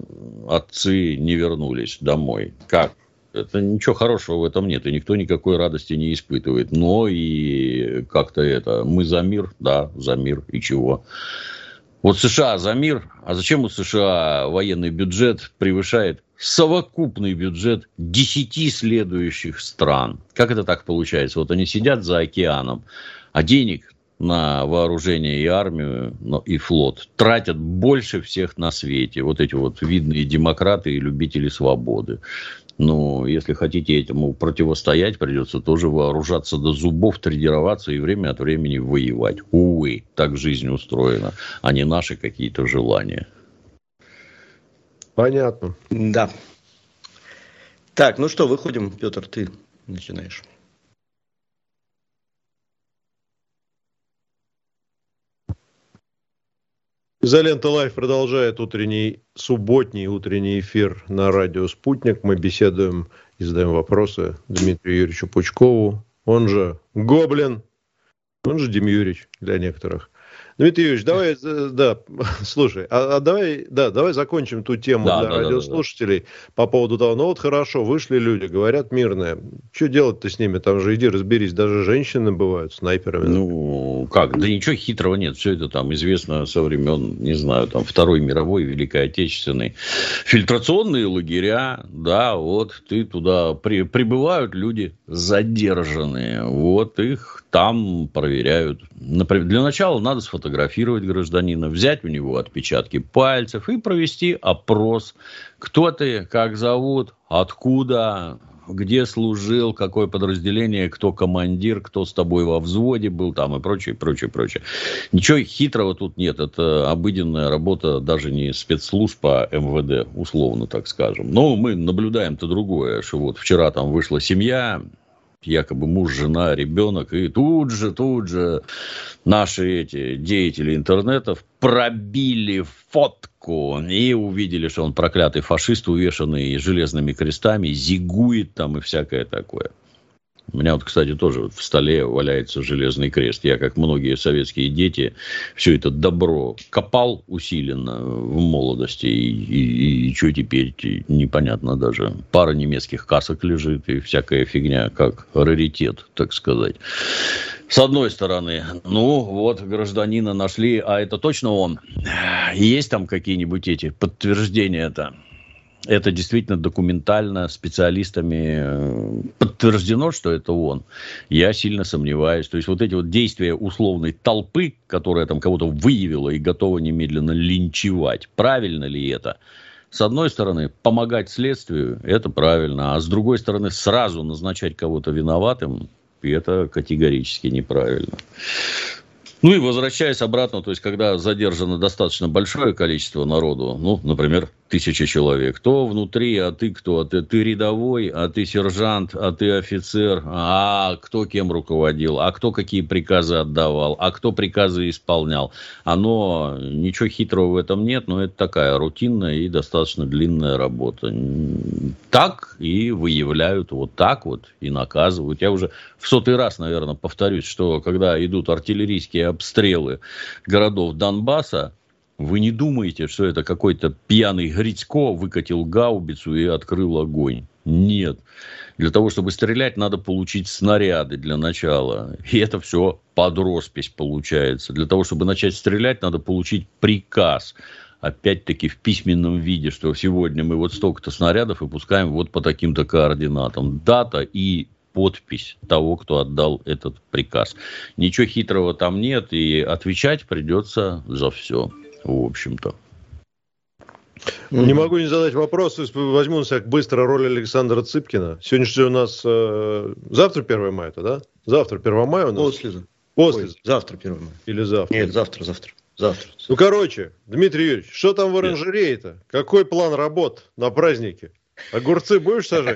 отцы не вернулись домой? Как? Это ничего хорошего в этом нет, и никто никакой радости не испытывает. Но и как-то это, мы за мир, да, за мир, и чего? Вот США за мир, а зачем у США военный бюджет превышает совокупный бюджет десяти следующих стран? Как это так получается? Вот они сидят за океаном, а денег на вооружение и армию, и флот тратят больше всех на свете. Вот эти вот видные демократы и любители свободы. Ну, если хотите этому противостоять, придется тоже вооружаться до зубов, тренироваться и время от времени воевать. Увы, так жизнь устроена, а не наши какие-то желания. Понятно. Да. Так, ну что, выходим, Петр, ты начинаешь. Изолента Лайф продолжает утренний, субботний утренний эфир на радио «Спутник». Мы беседуем и задаем вопросы Дмитрию Юрьевичу Пучкову, он же Гоблин, он же Дим Юрьевич для некоторых. Дмитрий Юрьевич, давай, да, слушай, а, а давай, да, давай закончим ту тему да, для да, радиослушателей да, да, да. по поводу того, ну вот хорошо, вышли люди, говорят мирные, что делать-то с ними, там же иди разберись, даже женщины бывают снайперами. Ну, как, да ничего хитрого нет, все это там известно со времен, не знаю, там Второй мировой, Великой Отечественной. Фильтрационные лагеря, да, вот ты туда, при, прибывают люди задержанные, вот их там проверяют. Например, для начала надо сфотографировать гражданина, взять у него отпечатки пальцев и провести опрос. Кто ты, как зовут, откуда, где служил, какое подразделение, кто командир, кто с тобой во взводе был там и прочее, прочее, прочее. Ничего хитрого тут нет. Это обыденная работа даже не спецслужб, а эм вэ дэ, условно так скажем. Но мы наблюдаем-то другое, что вот вчера там вышла семья, якобы муж, жена, ребенок, и тут же, тут же наши эти деятели интернетов пробили фотку и увидели, что он проклятый фашист, увешанный железными крестами, зигует там и всякое такое. У меня вот, кстати, тоже в столе валяется железный крест. Я, как многие советские дети, все это добро копал усиленно в молодости. И, и, и что теперь? Непонятно даже. Пара немецких касок лежит и всякая фигня, как раритет, так сказать. С одной стороны, ну вот, гражданина нашли, а это точно он? Есть там какие-нибудь эти подтверждения-то? Это действительно документально специалистами подтверждено, что это он. Я сильно сомневаюсь. То есть, вот эти вот действия условной толпы, которая там кого-то выявила и готова немедленно линчевать, правильно ли это? С одной стороны, помогать следствию – это правильно. А с другой стороны, сразу назначать кого-то виноватым – это категорически неправильно. Ну и возвращаясь обратно, то есть, когда задержано достаточно большое количество народу, ну, например, тысяча человек, то внутри, а ты кто? А ты, ты рядовой, а ты сержант, а ты офицер, а кто кем руководил, а кто какие приказы отдавал, а кто приказы исполнял. Оно, ничего хитрого в этом нет, но это такая рутинная и достаточно длинная работа. Так и выявляют, вот так вот и наказывают. Я уже в сотый раз, наверное, повторюсь, что когда идут артиллерийские обстрелы городов Донбасса, вы не думаете, что это какой-то пьяный Грицько выкатил гаубицу и открыл огонь. Нет. Для того, чтобы стрелять, надо получить снаряды для начала. И это все под роспись получается. Для того, чтобы начать стрелять, надо получить приказ. Опять-таки в письменном виде, что сегодня мы вот столько-то снарядов выпускаем вот по таким-то координатам. Дата и подпись того, кто отдал этот приказ. Ничего хитрого там нет, и отвечать придется за все. В общем-то. Не могу не задать вопрос, возьму на себя быстро роль Александра Цыпкина. Сегодня же у нас э, завтра первое мая, да? Завтра первое мая у нас? После. После. Ой, завтра первое мая. Или завтра? Нет, завтра, завтра. Завтра. Ну, короче, Дмитрий Юрьевич, что там в оранжерее-то? Какой план работ на празднике? Огурцы будешь сажать?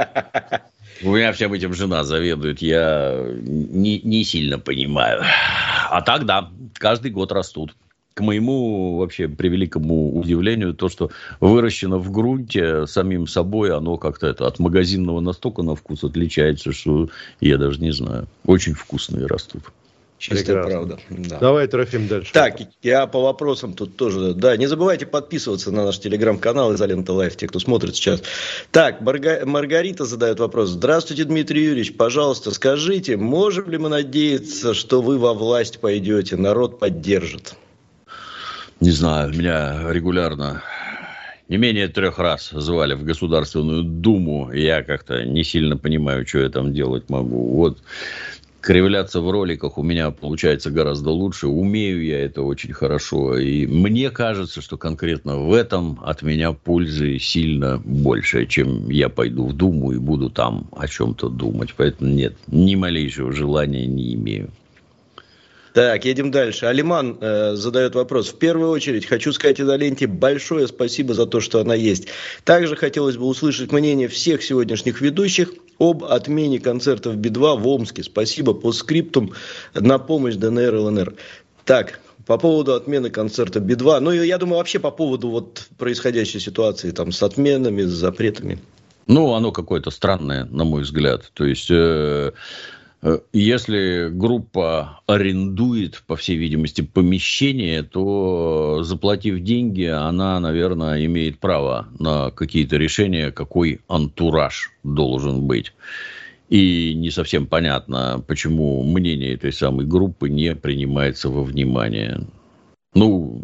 У меня всем этим жена заведует, я не, не сильно понимаю. А так, да, каждый год растут. К моему вообще превеликому удивлению, то, что выращено в грунте самим собой, оно как-то это от магазинного настолько на вкус отличается, что я даже не знаю. Очень вкусные растут. Чистая правда. Да. Давай, Трофим, дальше. Так, я по вопросам тут тоже. Да, не забывайте подписываться на наш телеграм-канал «Изолента Лайф», те, кто смотрит сейчас. Так, Марга... Маргарита задает вопрос. Здравствуйте, Дмитрий Юрьевич. Пожалуйста, скажите, можем ли мы надеяться, что вы во власть пойдете, народ поддержит? Не знаю, меня регулярно не менее трех раз звали в Государственную Думу, и я как-то не сильно понимаю, что я там делать могу. Вот кривляться в роликах у меня получается гораздо лучше, умею я это очень хорошо, и мне кажется, что конкретно в этом от меня пользы сильно больше, чем я пойду в Думу и буду там о чем-то думать, поэтому нет, ни малейшего желания не имею. Так, едем дальше. Алиман э, задает вопрос. В первую очередь хочу сказать «Изоленте» большое спасибо за то, что она есть. Также хотелось бы услышать мнение всех сегодняшних ведущих об отмене концертов Би два в Омске. Спасибо по скриптум на помощь ДНР, ЛНР. Так, по поводу отмены концерта Би два. Ну, я думаю, вообще по поводу вот происходящей ситуации там с отменами, с запретами. Ну, оно какое-то странное, на мой взгляд. То есть... Э- Если группа арендует, по всей видимости, помещение, то, заплатив деньги, она, наверное, имеет право на какие-то решения, какой антураж должен быть. И не совсем понятно, почему мнение этой самой группы не принимается во внимание. Ну,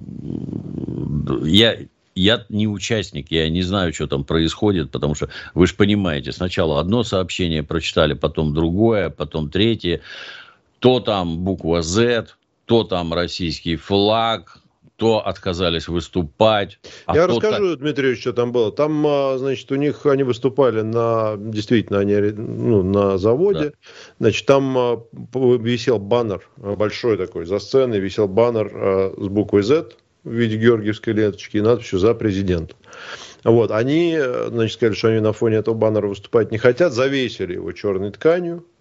я... Я не участник, я не знаю, что там происходит, потому что, вы же понимаете, сначала одно сообщение прочитали, потом другое, потом третье. То там буква Z, то там российский флаг, то отказались выступать. А Я то расскажу, так... Дмитрий Ильич, что там было. Там, значит, у них, они выступали на, действительно, они, ну, на заводе. Да. Значит, там висел баннер, большой такой, за сценой висел баннер с буквой Z в виде георгиевской ленточки и надписью «За президента». Вот, они, значит, сказали, что они на фоне этого баннера выступать не хотят, завесили его черной тканью,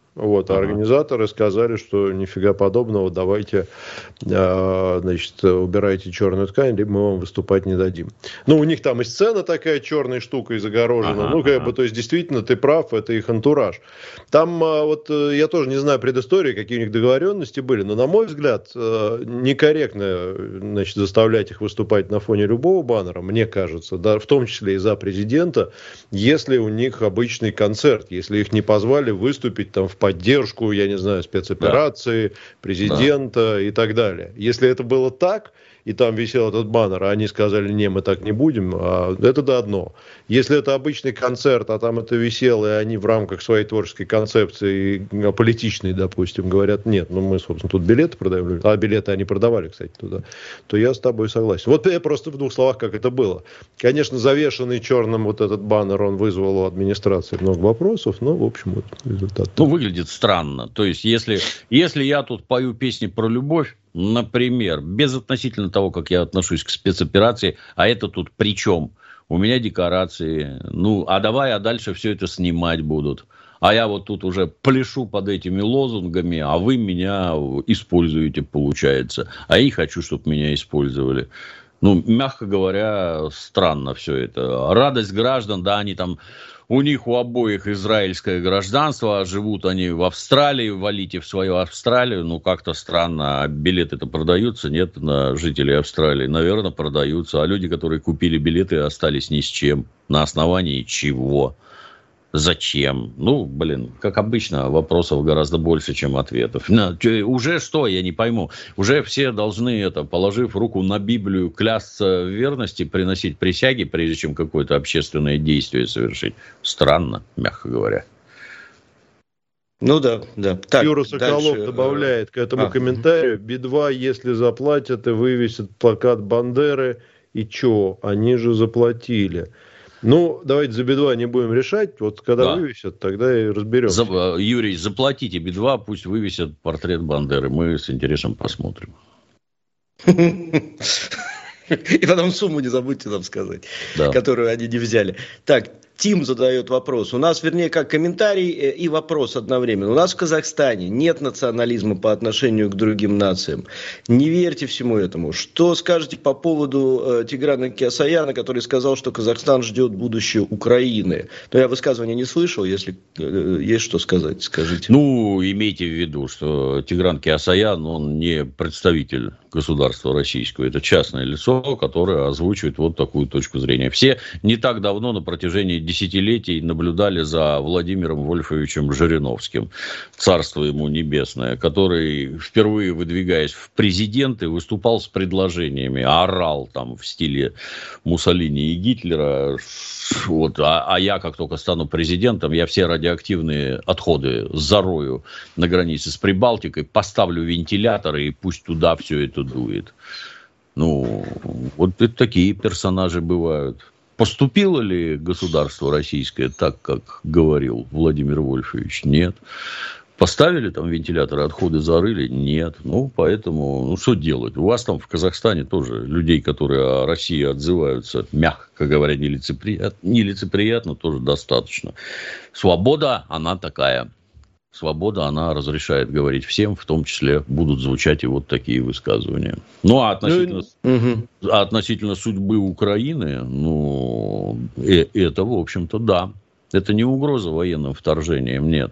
Вот, а ага. организаторы сказали, что нифига подобного, давайте, э, значит, убирайте черную ткань, либо мы вам выступать не дадим. Ну, у них там и сцена такая черной штукой загорожена. Ага, ну, как ага. бы, то есть, действительно, ты прав, это их антураж. Там, э, вот, э, я тоже не знаю предыстории, какие у них договоренности были, но, на мой взгляд, э, некорректно, значит, заставлять их выступать на фоне любого баннера, мне кажется, да, в том числе и за президента, если у них обычный концерт, если их не позвали выступить там в поддержку, я не знаю, спецоперации, да. президента да. и так далее. Если это было так, и там висел этот баннер, а они сказали, не, мы так не будем, а это да одно. Если это обычный концерт, а там это висело, и они в рамках своей творческой концепции, политичной, допустим, говорят, нет, ну мы, собственно, тут билеты продаем, а билеты они продавали, кстати, туда, то я с тобой согласен. Вот я просто в двух словах, как это было. Конечно, завешенный черным вот этот баннер, он вызвал у администрации много вопросов, но, в общем, вот результат. Ну, выглядит странно. То есть, если, если я тут пою песни про любовь, например, безотносительно того, как я отношусь к спецоперации, а это тут при чем? У меня декорации, ну, а давай, а дальше все это снимать будут. А я вот тут уже пляшу под этими лозунгами, а вы меня используете, получается. А я не хочу, чтобы меня использовали. Ну, мягко говоря, странно все это. Радость граждан, да, они там... У них у обоих израильское гражданство, а живут они в Австралии, валите в свою Австралию, ну, как-то странно, а билеты-то продаются, нет, на жителей Австралии, наверное, продаются, а люди, которые купили билеты, остались ни с чем, на основании чего, зачем, ну, блин, как обычно, вопросов гораздо больше, чем ответов. Уже что, я не пойму, уже все должны, это, положив руку на Библию, клясться в верности, приносить присяги, прежде чем какое-то общественное действие совершить. Странно, мягко говоря. Ну да, да. Так, Юра Соколов дальше, добавляет к этому а, комментарию, Би два, если заплатят и вывесят плакат Бандеры, и чё, они же заплатили. Ну, давайте за Би два не будем решать. Вот когда да. вывесят, тогда и разберемся. За, Юрий, заплатите Би два, пусть вывесят портрет Бандеры. Мы с интересом посмотрим. И потом сумму не забудьте нам сказать, да. которую они не взяли. Так, Тим задает вопрос. У нас, вернее, как комментарий и вопрос одновременно. У нас в Казахстане нет национализма по отношению к другим нациям. Не верьте всему этому. Что скажете по поводу э, Тиграна Кеосаяна, который сказал, что Казахстан ждет будущее Украины? Но я высказывания не слышал. Если э, есть что сказать, скажите. Ну, имейте в виду, что Тигран Кеосаян, он не представитель государства российского. Это частное лицо, которое озвучивает вот такую точку зрения. Все не так давно, на протяжении десятилетий, наблюдали за Владимиром Вольфовичем Жириновским, царство ему небесное, который, впервые выдвигаясь в президенты, выступал с предложениями, орал там в стиле Муссолини и Гитлера, вот, а, а я, как только стану президентом, я все радиоактивные отходы зарою на границе с Прибалтикой, поставлю вентиляторы, и пусть туда все это дует. Ну, вот это такие персонажи бывают. Поступило ли государство российское так, как говорил Владимир Вольфович? Нет. Поставили там вентиляторы, отходы зарыли? Нет. Ну, поэтому, ну, что делать? У вас там в Казахстане тоже людей, которые о России отзываются, мягко говоря, нелицеприятно, нелицеприятно тоже достаточно. Свобода, она такая. Свобода, она разрешает говорить всем, в том числе будут звучать и вот такие высказывания. Ну, а относительно, угу. а относительно судьбы Украины, ну, э, это, в общем-то, да. Это не угроза военным вторжением, нет.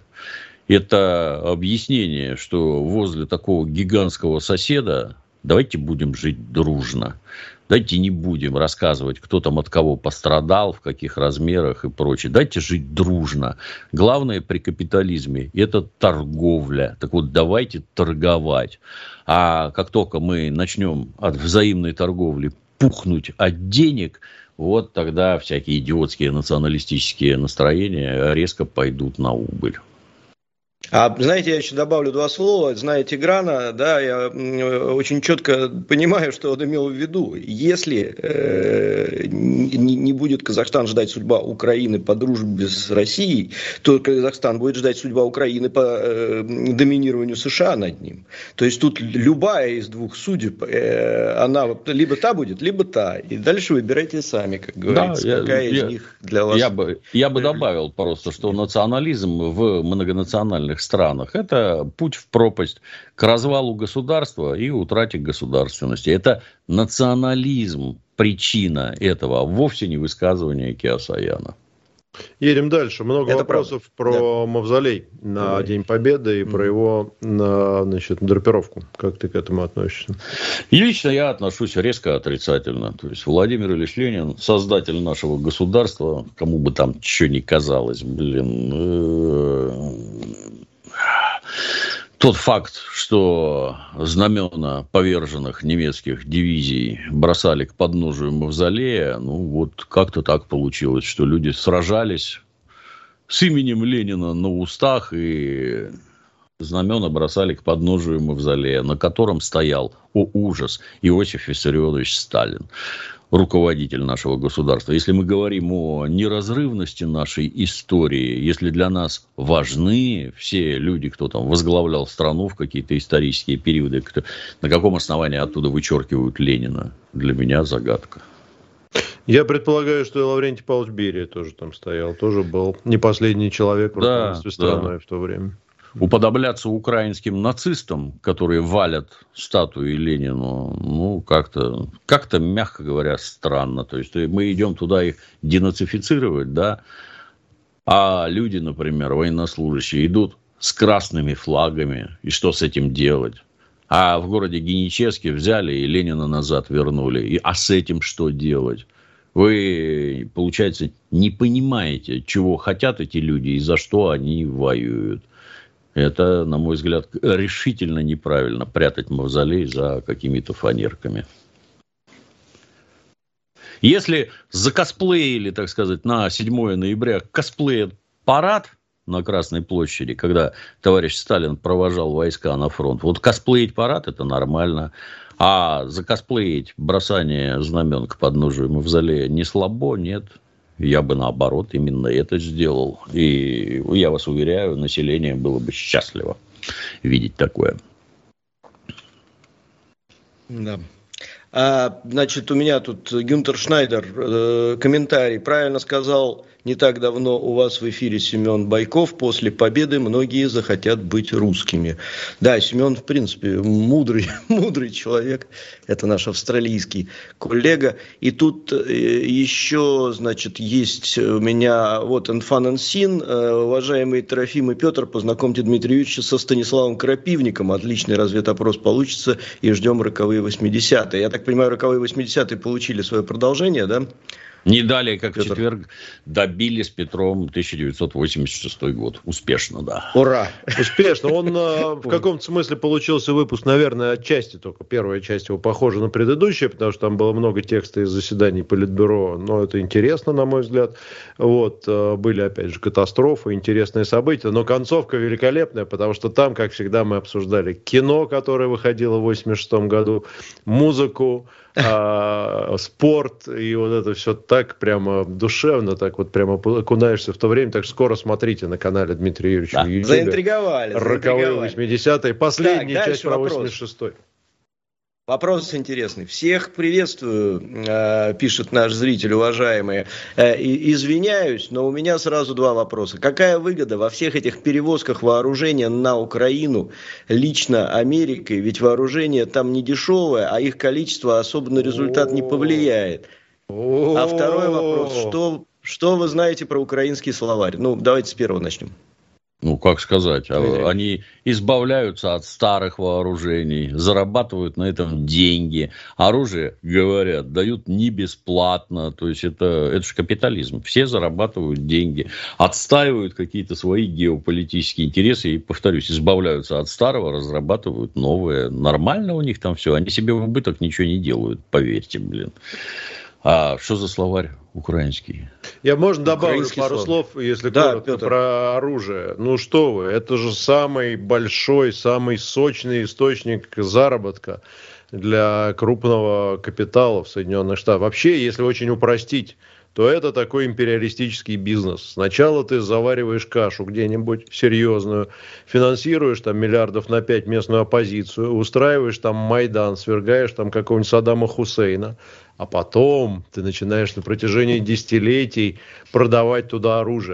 Это объяснение, что возле такого гигантского соседа давайте будем жить дружно. Давайте не будем рассказывать, кто там от кого пострадал, в каких размерах и прочее. Давайте жить дружно. Главное при капитализме – это торговля. Так вот, давайте торговать. А как только мы начнем от взаимной торговли пухнуть от денег, вот тогда всякие идиотские националистические настроения резко пойдут на убыль. А знаете, я еще добавлю два слова. Зная Тиграна, да, я очень четко понимаю, что он имел в виду. Если э, не, не будет Казахстан ждать судьба Украины по дружбе с Россией, то Казахстан будет ждать судьба Украины по э, доминированию США над ним. То есть тут любая из двух судеб, э, она либо та будет, либо та. И дальше выбирайте сами, как говорится, да, какая я, из я, них для вас. Я бы, я бы добавил просто, что национализм в многонациональных цивилизованных странах, это путь в пропасть к развалу государства и утрате государственности. Это национализм, причина этого, вовсе не высказывание Кеосаяна. Едем дальше. Много Это вопросов правда. про да. мавзолей на Давай. День Победы и mm-hmm. про его значит, драпировку. Как ты к этому относишься? Лично я отношусь резко отрицательно. То есть Владимир Ильич Ленин, создатель нашего государства, кому бы там что ни казалось, блин... Тот факт, что знамена поверженных немецких дивизий бросали к подножию мавзолея, ну вот как-то так получилось, что люди сражались с именем Ленина на устах и знамена бросали к подножию мавзолея, на котором стоял, о ужас, Иосиф Виссарионович Сталин, руководитель нашего государства. Если мы говорим о неразрывности нашей истории, если для нас важны все люди, кто там возглавлял страну в какие-то исторические периоды, кто, на каком основании оттуда вычеркивают Ленина, для меня загадка. Я предполагаю, что и Лаврентий Павлович Берия тоже там стоял, тоже был не последний человек в руководстве да, страной да. в то время. Уподобляться украинским нацистам, которые валят статуи Ленину, ну, как-то, как-то, мягко говоря, странно. То есть мы идем туда их денацифицировать, да, а люди, например, военнослужащие, идут с красными флагами, и что с этим делать? А в городе Геническе взяли и Ленина назад вернули, и, а с этим что делать? Вы, получается, не понимаете, чего хотят эти люди и за что они воюют. Это, на мой взгляд, решительно неправильно прятать мавзолей за какими-то фанерками. Если закосплеили, так сказать, на седьмое ноября косплеят парад на Красной площади, когда товарищ Сталин провожал войска на фронт, вот косплеить парад – это нормально. А закосплеить бросание знамен к подножию мавзолея не слабо, нет. Я бы, наоборот, именно это сделал. И я вас уверяю, население было бы счастливо видеть такое. Да. А, значит, у меня тут Гюнтер Шнайдер э, комментарий. Правильно сказал не так давно у вас в эфире Семен Байков. После победы многие захотят быть русскими. Да, Семен, в принципе, мудрый, мудрый человек. Это наш австралийский коллега. И тут еще, значит, есть у меня вот Infan and Sin. Уважаемый Трофим и Петр, познакомьте Дмитрия Юрьевича со Станиславом Крапивником. Отличный разведопрос получится. И ждем роковые восьмидесятые. Я так понимаю, роковые восьмидесятые получили свое продолжение, да? Не далее, как Петр. В четверг, добили с Петром тысяча девятьсот восемьдесят шестой год. Успешно, да. Ура! Успешно. Он в каком-то смысле получился выпуск, наверное, отчасти только. Первая часть его похожа на предыдущую, потому что там было много текста из заседаний Политбюро. Но это интересно, на мой взгляд. Вот. Были, опять же, катастрофы, интересные события. Но концовка великолепная, потому что там, как всегда, мы обсуждали кино, которое выходило в восемьдесят шестом году, музыку, А, спорт, и вот это все так прямо душевно, так вот прямо окунаешься в то время. Так скоро смотрите на канале Дмитрия Юрьевича. Да. Заинтриговали. Роковые восьмидесятые. Последняя так, часть про восемьдесят шестой. Вопрос интересный. Всех приветствую, э, пишет наш зритель, уважаемые. Э, и, извиняюсь, но у меня сразу два вопроса. Какая выгода во всех этих перевозках вооружения на Украину лично Америкой? Ведь вооружение там не дешевое, а их количество особо на результат не повлияет. А второй вопрос. Что, что вы знаете про украинский словарь? Ну, давайте с первого начнем. Ну, как сказать, они избавляются от старых вооружений, зарабатывают на этом деньги. Оружие, говорят, дают не бесплатно. То есть, это, это же капитализм. Все зарабатывают деньги, отстаивают какие-то свои геополитические интересы. И, повторюсь, избавляются от старого, разрабатывают новое. Нормально у них там все. Они себе в убыток ничего не делают, поверьте, блин. А что за словарь украинский? Я, можно, добавлю пару слов, если да, коротко, Петр. Про оружие. Ну что вы, это же самый большой, самый сочный источник заработка для крупного капитала в Соединенных Штатах. Вообще, если очень упростить, то это такой империалистический бизнес. Сначала ты завариваешь кашу где-нибудь серьезную, финансируешь там миллиардов на пять местную оппозицию, устраиваешь там Майдан, свергаешь там какого-нибудь Саддама Хусейна, а потом ты начинаешь на протяжении десятилетий продавать туда оружие.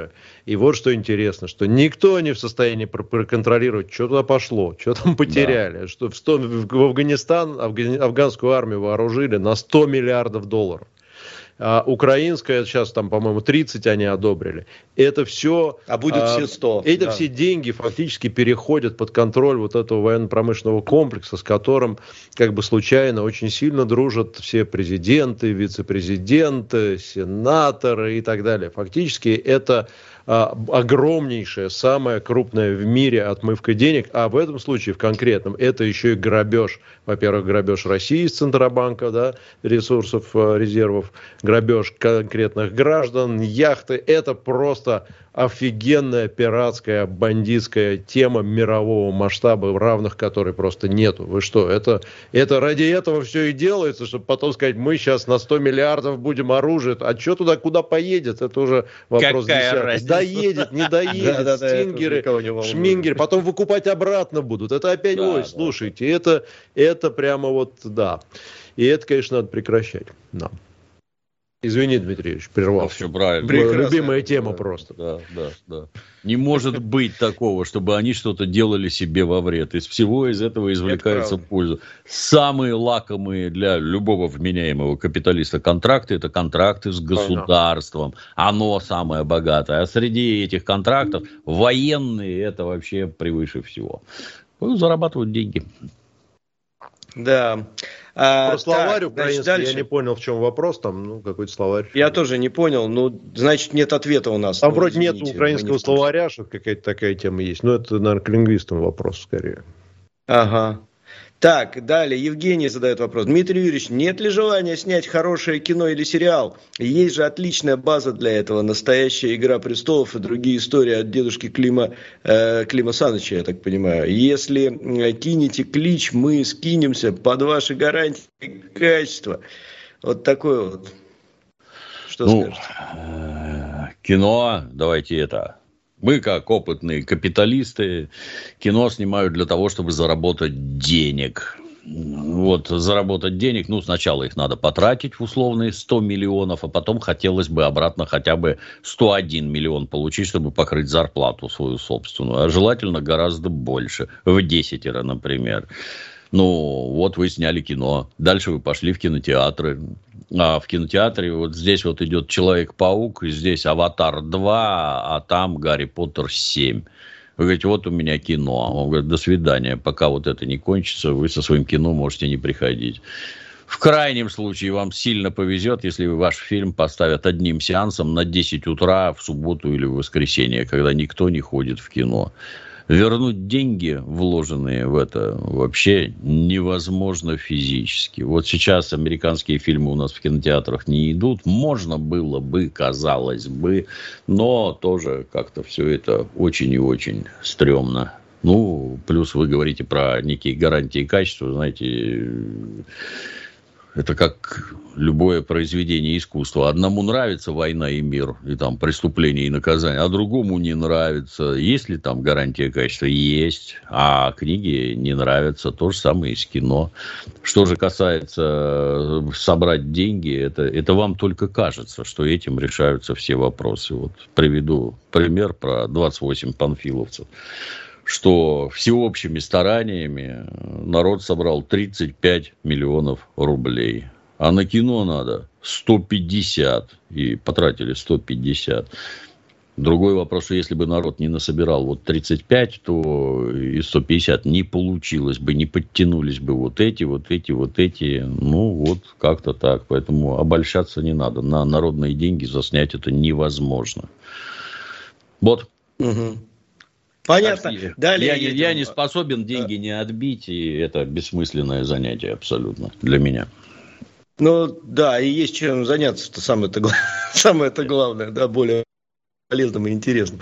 И вот что интересно, что никто не в состоянии проконтролировать, что туда пошло, что там потеряли, да. Что в, сто, в Афганистан, афган, афганскую армию вооружили на сто миллиардов долларов. А украинская сейчас там, по-моему, тридцать они одобрили. Это все... А будет все сто. Это да. все деньги фактически переходят под контроль вот этого военно-промышленного комплекса, с которым как бы случайно очень сильно дружат все президенты, вице-президенты, сенаторы и так далее. Фактически это а, огромнейшая, самая крупная в мире отмывка денег, а в этом случае, в конкретном, это еще и грабеж. Во-первых, грабеж России из Центробанка, да, ресурсов, резервов, грабеж конкретных граждан, яхты. Это просто офигенная пиратская, бандитская тема мирового масштаба, равных которой просто нету. Вы что, это, это ради этого все и делается, чтобы потом сказать, мы сейчас на сто миллиардов будем оружие. А что туда, куда поедет? Это уже вопрос десятый. Доедет, не доедет, стингеры, шмингеры, потом выкупать обратно будут. Это опять, ой, слушайте, это, это прямо вот, да. И это, конечно, надо прекращать. Да. Извини, Дмитрий Ильич, прервал. Все правильно. Любимая тема да, просто. Да, да, да. Не может быть такого, чтобы они что-то делали себе во вред. Из всего из этого извлекается польза. Самые лакомые для любого вменяемого капиталиста контракты – это контракты с государством. Оно самое богатое. А среди этих контрактов военные – это вообще превыше всего. Ну, зарабатывают деньги. Да. А, Про словарь так, украинский значит, я не понял, в чем вопрос, там, ну, какой-то словарь. Я тоже не понял, ну, значит, нет ответа у нас. Там ну, вроде нет украинского не словаря, что какая-то такая тема есть, но это, наверное, к лингвистам вопрос скорее. Ага. Так, далее, Евгений задает вопрос. Дмитрий Юрьевич, нет ли желания снять хорошее кино или сериал? Есть же отличная база для этого. Настоящая «Игра престолов» и другие истории от дедушки Клима, э, Клима Саныча, я так понимаю. Если кинете клич, мы скинемся под ваши гарантии качества. Вот такое вот. Что ну, скажете? Кино, давайте это... Мы, как опытные капиталисты, кино снимают для того, чтобы заработать денег. Вот, заработать денег, ну, сначала их надо потратить в условные сто миллионов, а потом хотелось бы обратно хотя бы сто один миллион получить, чтобы покрыть зарплату свою собственную. А желательно гораздо больше, в десятеро, например. Ну, вот вы сняли кино, дальше вы пошли в кинотеатры. А в кинотеатре вот здесь вот идет Человек-паук, здесь Аватар два, а там Гарри Поттер семь. Вы говорите, вот у меня кино. Он говорит, до свидания, пока вот это не кончится, вы со своим кино можете не приходить. В крайнем случае вам сильно повезет, если ваш фильм поставят одним сеансом на десять утра в субботу или в воскресенье, когда никто не ходит в кино. Вернуть деньги, вложенные в это, вообще невозможно физически. Вот сейчас американские фильмы у нас в кинотеатрах не идут. Можно было бы, казалось бы, но тоже как-то все это очень и очень стрёмно. Ну, плюс вы говорите про некие гарантии качества, знаете... Это как любое произведение искусства. Одному нравится «Война и мир», и там «Преступление и наказание», а другому не нравится. Есть ли там гарантия качества? Есть. А книги не нравятся. То же самое и с кино. Что же касается собрать деньги, это, это вам только кажется, что этим решаются все вопросы. Вот приведу пример про двадцать восемь панфиловцев. Что всеобщими стараниями народ собрал тридцать пять миллионов рублей. А на кино надо сто пятьдесят. И потратили сто пятьдесят. Другой вопрос, что если бы народ не насобирал вот тридцать пять, то и сто пятьдесят не получилось бы, не подтянулись бы вот эти, вот эти, вот эти. Ну, вот как-то так. Поэтому обольщаться не надо. На народные деньги заснять это невозможно. Вот. Угу. Понятно. Далее я, едем. я не способен деньги не отбить, и это бессмысленное занятие абсолютно для меня. Ну, да, и есть чем заняться, что самое-то, самое-то главное, да, более полезным и интересным.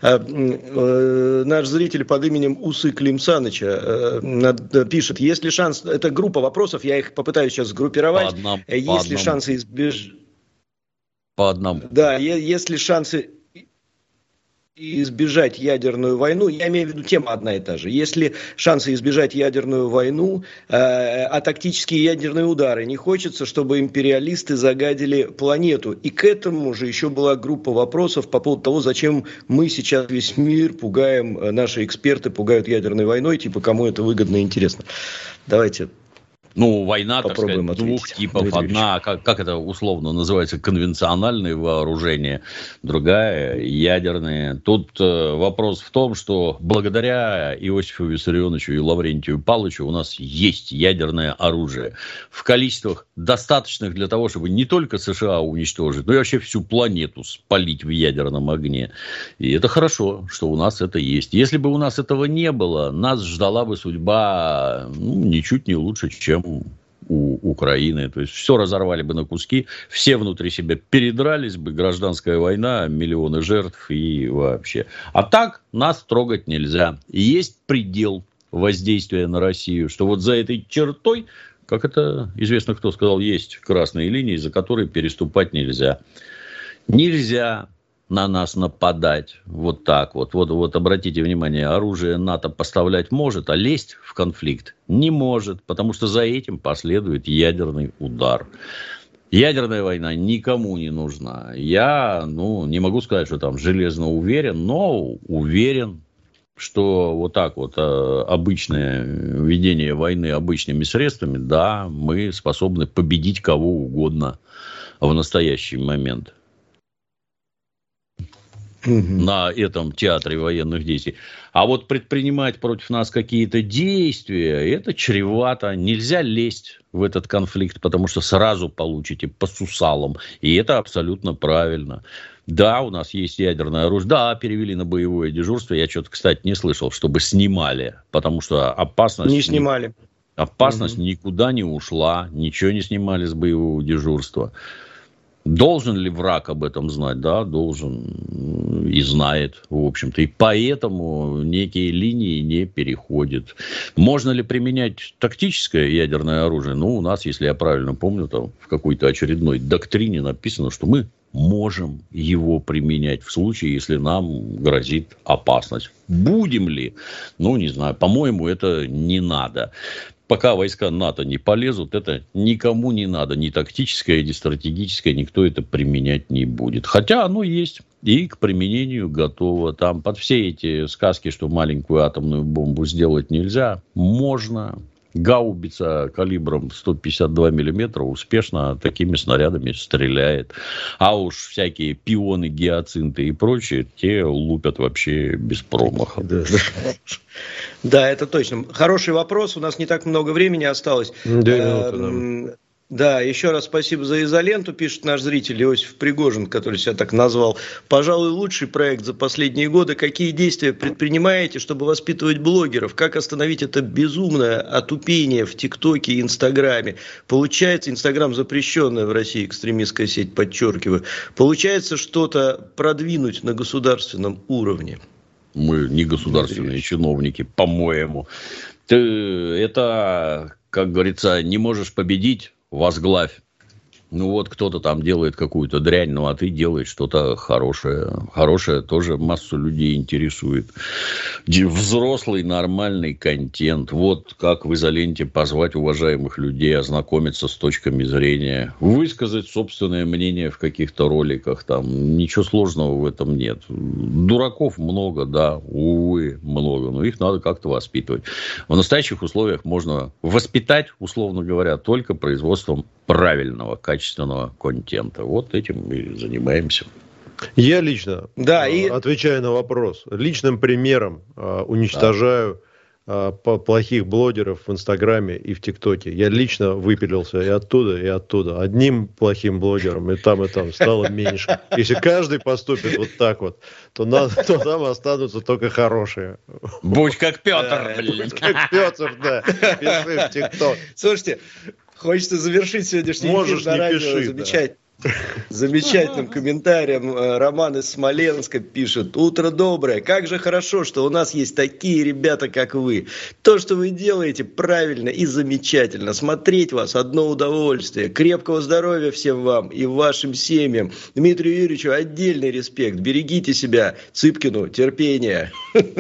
Наш зритель под именем Усы Клим Саныча пишет, есть ли шанс, это группа вопросов, я их попытаюсь сейчас сгруппировать, по одному, есть по ли одному. шансы избежать... По одному. Да, есть ли шансы... избежать ядерную войну, я имею в виду, тема одна и та же. Если шансы избежать ядерную войну, э, а тактические ядерные удары, не хочется, чтобы империалисты загадили планету. И к этому же еще была группа вопросов по поводу того, зачем мы сейчас весь мир пугаем, наши эксперты пугают ядерной войной, типа кому это выгодно и интересно. Давайте. Ну, война, так сказать, ответить. двух типов. Одна, как, как это условно называется, конвенциональные вооружения, другая ядерные. Тут э, вопрос в том, что благодаря Иосифу Виссарионовичу и Лаврентию Павловичу у нас есть ядерное оружие в количествах достаточных для того, чтобы не только США уничтожить, но и вообще всю планету спалить в ядерном огне. И это хорошо, что у нас это есть. Если бы у нас этого не было, нас ждала бы судьба ну, ничуть не лучше, чем у Украины. То есть все разорвали бы на куски, все внутри себя передрались бы, гражданская война, миллионы жертв и вообще. А так нас трогать нельзя. И есть предел воздействия на Россию, что вот за этой чертой, как это известно кто сказал, есть красные линии, за которые переступать нельзя. Нельзя на нас нападать вот так вот. Вот, вот обратите внимание, оружие НАТО поставлять может, а лезть в конфликт не может, потому что за этим последует ядерный удар. Ядерная война никому не нужна. Я, ну, не могу сказать, что там железно уверен, но уверен, что вот так вот э, обычное ведение войны обычными средствами, да, мы способны победить кого угодно в настоящий момент. На этом театре военных действий. А вот предпринимать против нас какие-то действия, это чревато. Нельзя лезть в этот конфликт, потому что сразу получите по сусалам. И это абсолютно правильно. Да, у нас есть ядерное оружие. Да, перевели на боевое дежурство. Я что-то, кстати, не слышал, чтобы снимали. Потому что опасность... Не снимали. Опасность угу. никуда не ушла. Ничего не снимали с боевого дежурства. Должен ли враг об этом знать? Да, должен и знает, в общем-то. И поэтому некие линии не переходят. Можно ли применять тактическое ядерное оружие? Ну, у нас, если я правильно помню, там в какой-то очередной доктрине написано, что мы можем его применять в случае, если нам грозит опасность. Будем ли? Ну, не знаю. По-моему, это не надо. Пока войска НАТО не полезут, это никому не надо. Ни тактическое, ни стратегическое, никто это применять не будет. Хотя оно есть и к применению готово. Там под все эти сказки, что маленькую атомную бомбу сделать нельзя, можно. Гаубица калибром сто пятьдесят два миллиметра успешно такими снарядами стреляет. А уж всякие пионы, гиацинты и прочие, те лупят вообще без промаха. Да, да, это точно. Хороший вопрос. У нас не так много времени осталось. Да, минуты, да. Да, еще раз спасибо за изоленту, пишет наш зритель Иосиф Пригожин, который себя так назвал. Пожалуй, лучший проект за последние годы. Какие действия предпринимаете, чтобы воспитывать блогеров? Как остановить это безумное отупение в ТикТоке и Инстаграме? Получается, Инстаграм запрещенная в России экстремистская сеть, подчеркиваю. Получается что-то продвинуть на государственном уровне? Мы не государственные чиновники, по-моему. Ты это, как говорится, не можешь победить. Возглавь. Ну вот кто-то там делает какую-то дрянь, ну а ты делаешь что-то хорошее. Хорошее тоже массу людей интересует. Взрослый нормальный контент. Вот как в изоленте позвать уважаемых людей, ознакомиться с точками зрения, высказать собственное мнение в каких-то роликах. Там ничего сложного в этом нет. Дураков много, да, увы, много. Но их надо как-то воспитывать. В настоящих условиях можно воспитать, условно говоря, только производством правильного, качественного контента. Вот этим мы занимаемся. Я лично, да, и... отвечая на вопрос, личным примером э, уничтожаю э, плохих блогеров в Инстаграме и в ТикТоке. Я лично выпилился и оттуда, и оттуда. Одним плохим блогером и там, и там стало меньше. Если каждый поступит вот так вот, то, надо, то там останутся только хорошие. Будь как Петр. Будь как Петр, да. Пиши в ТикТок. Слушайте, хочется завершить сегодняшний эфир на радио. Замечательно. Замечательным комментарием Роман из Смоленска пишет: «Утро доброе. Как же хорошо, что у нас есть такие ребята, как вы. То, что вы делаете, правильно и замечательно. Смотреть вас одно удовольствие. Крепкого здоровья всем вам и вашим семьям. Дмитрию Юрьевичу отдельный респект. Берегите себя. Цыпкину терпения».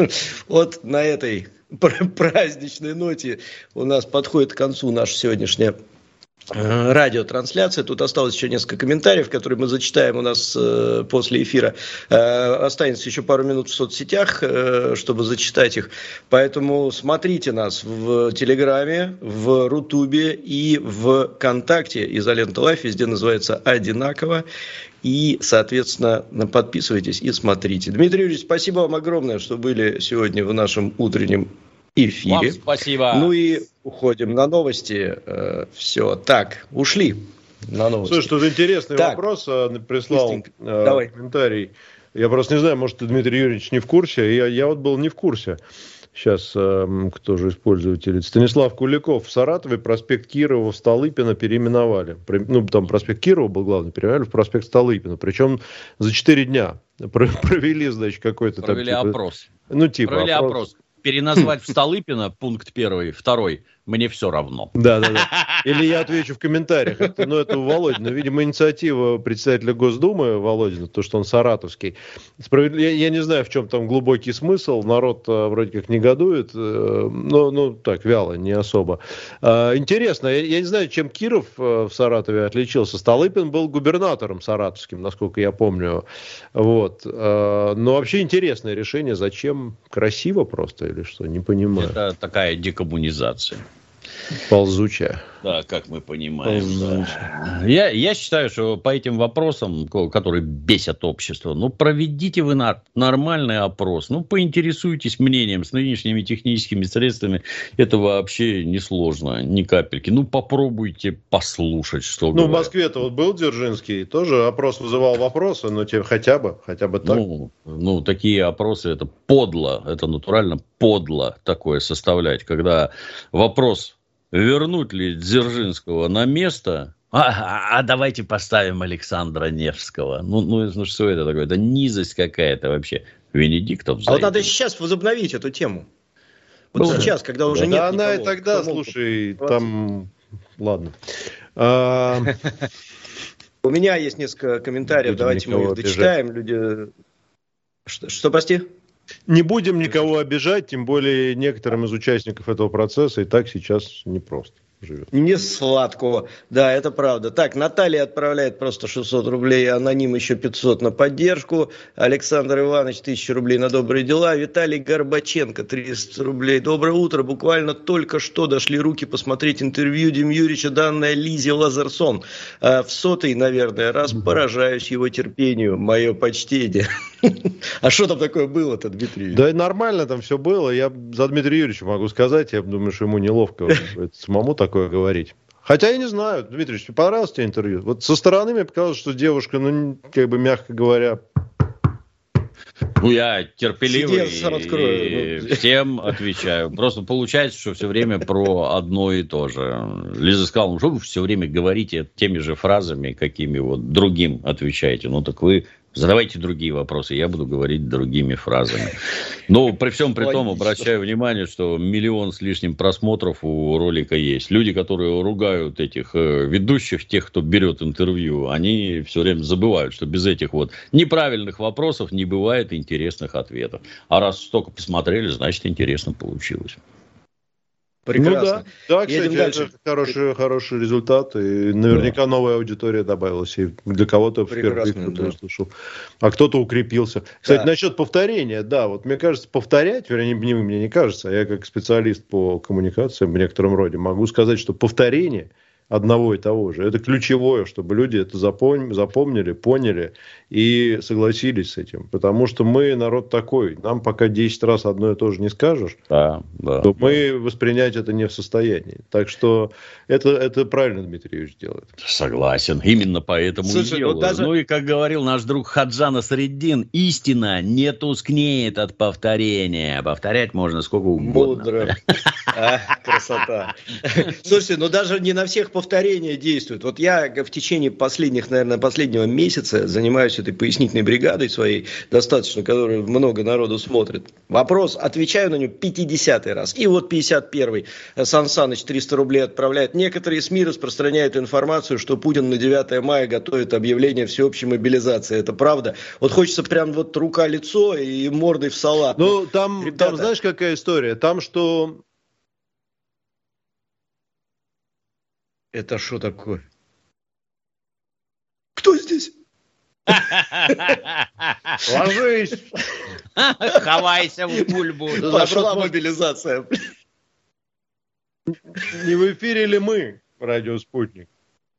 Вот на этой праздничной ноте у нас подходит к концу наша сегодняшняя радиотрансляция. Тут осталось еще несколько комментариев, которые мы зачитаем у нас э, после эфира. Э, останется еще пару минут в соцсетях, э, чтобы зачитать их. Поэтому смотрите нас в Телеграме, в Рутубе и в ВКонтакте. Изолента Лайф везде называется одинаково. И, соответственно, подписывайтесь и смотрите. Дмитрий Юрьевич, спасибо вам огромное, что были сегодня в нашем утреннем эфире. Вам спасибо. Ну и уходим на новости. Все. Так, ушли на новости. Слушай, тут интересный так, вопрос. Прислал Давай. комментарий. Я просто не знаю, может, Дмитрий Юрьевич не в курсе. Я, я вот был не в курсе. Сейчас кто же использователь? Станислав Куликов. В Саратове проспект Кирова в Столыпино переименовали. Ну, там проспект Кирова был главный, переименовали в проспект Столыпино. Причем за четыре дня провели, значит, какой-то... Провели там, типа, опрос. Ну, типа Провели опрос. опрос. Переназвать в Столыпино пункт первый, второй, мне все равно. Да, да, да. Или я отвечу в комментариях. Это, ну, это у Володина. Видимо, инициатива председателя Госдумы Володина, то, что он саратовский. Справедли... Я, я не знаю, в чем там глубокий смысл. Народ а, вроде как негодует. А, но, ну, так, вяло, не особо. А, интересно, я, я не знаю, чем Киров а, в Саратове отличился. Столыпин был губернатором саратовским, насколько я помню. Вот. А, но вообще интересное решение. Зачем? Красиво просто или что? Не понимаю. Это такая декоммунизация. Ползучая. Да, как мы понимаем. Да. Я, я считаю, что по этим вопросам, которые бесят общество, ну, проведите вы на, нормальный опрос, ну, поинтересуйтесь мнением с нынешними техническими средствами. Это вообще несложно, ни капельки. Ну, попробуйте послушать, что Ну, говорят. в Москве-то вот был Дзержинский, тоже опрос вызывал вопросы, но тебе хотя бы, хотя бы так. Ну, ну, такие опросы, это подло, это натурально подло такое составлять, когда вопрос... Вернуть ли Дзержинского на место? А, а, а давайте поставим Александра Невского. Ну, ну, ну что это такое? Это низость какая-то вообще. Венедиктов. А вот надо сейчас возобновить эту тему. Вот ну, сейчас, когда уже да, нет да никого. Она и тогда, слушай, там... Ладно. А... У меня есть несколько комментариев. Будем давайте мы их дочитаем. Люди... Что, что, прости? Не будем никого обижать, тем более некоторым из участников этого процесса и так сейчас непросто живет. Не сладко. Да, это правда. Так, Наталья отправляет просто шестьсот рублей, аноним еще пятьсот на поддержку. Александр Иванович тысячу рублей на добрые дела. Виталий Горбаченко триста рублей. Доброе утро. Буквально только что дошли руки посмотреть интервью Дим Юрьевича, данное Лизе Лазерсон. А в сотый, наверное, раз поражаюсь его терпению. Мое почтение. А что там такое было-то, Дмитрий? Да нормально там все было. Я за Дмитрия Юрьевича могу сказать. Я думаю, что ему неловко самому такое говорить. Хотя я не знаю, Дмитрий Ильич, понравилось тебе интервью? Вот со стороны мне показалось, что девушка, ну, как бы, мягко говоря... Ну, я терпеливый и всем отвечаю. Просто получается, что все время про одно и то же. Лиза сказала, ну, что вы все время говорите теми же фразами, какими вот другим отвечаете. Ну, так вы... Задавайте другие вопросы, я буду говорить другими фразами. Но при всем при том обращаю внимание, что миллион с лишним просмотров у ролика есть. Люди, которые ругают этих ведущих, тех, кто берет интервью, они все время забывают, что без этих вот неправильных вопросов не бывает интересных ответов. А раз столько посмотрели, значит, интересно получилось. Прекрасно. Ну да, да, кстати, Едем это дальше. Хороший, хороший результат. И наверняка да. новая аудитория добавилась. И для кого-то впервые кто-то да. услышал. А кто-то укрепился. Кстати, да. насчет повторения, да, вот мне кажется, повторять, вернее, мне, мне не кажется, а я как специалист по коммуникациям в некотором роде могу сказать, что повторение одного и того же. Это ключевое, чтобы люди это запом... запомнили, поняли и согласились с этим. Потому что мы народ такой. Нам пока десять раз одно и то же не скажешь, да, да, то да. мы воспринять это не в состоянии. Так что это, это правильно Дмитрий Юрьевич делает. Согласен. Именно поэтому Слушай, и делаю. Вот даже... Ну и, как говорил наш друг Хаджан Насреддин, истина не тускнеет от повторения. Повторять можно сколько угодно. Мудро. А, красота. Слушайте, ну даже не на всех повторения действует. Вот я в течение последних, наверное, последнего месяца занимаюсь этой пояснительной бригадой своей, достаточно, которую много народу смотрит. Вопрос, отвечаю на него пятидесятый раз. И вот пятьдесят первый. Сан Саныч триста рублей отправляет. Некоторые СМИ распространяют информацию, что Путин на девятое мая готовит объявление всеобщей мобилизации. Это правда? Вот хочется прям вот рука-лицо и мордой в салат. Ну, там, Ребята... там знаешь, какая история? Там, что... Это что такое? Кто здесь? Ложись! Ховайся в бульбу. Пошла мобилизация. Не в эфире ли мы, радио «Спутник»?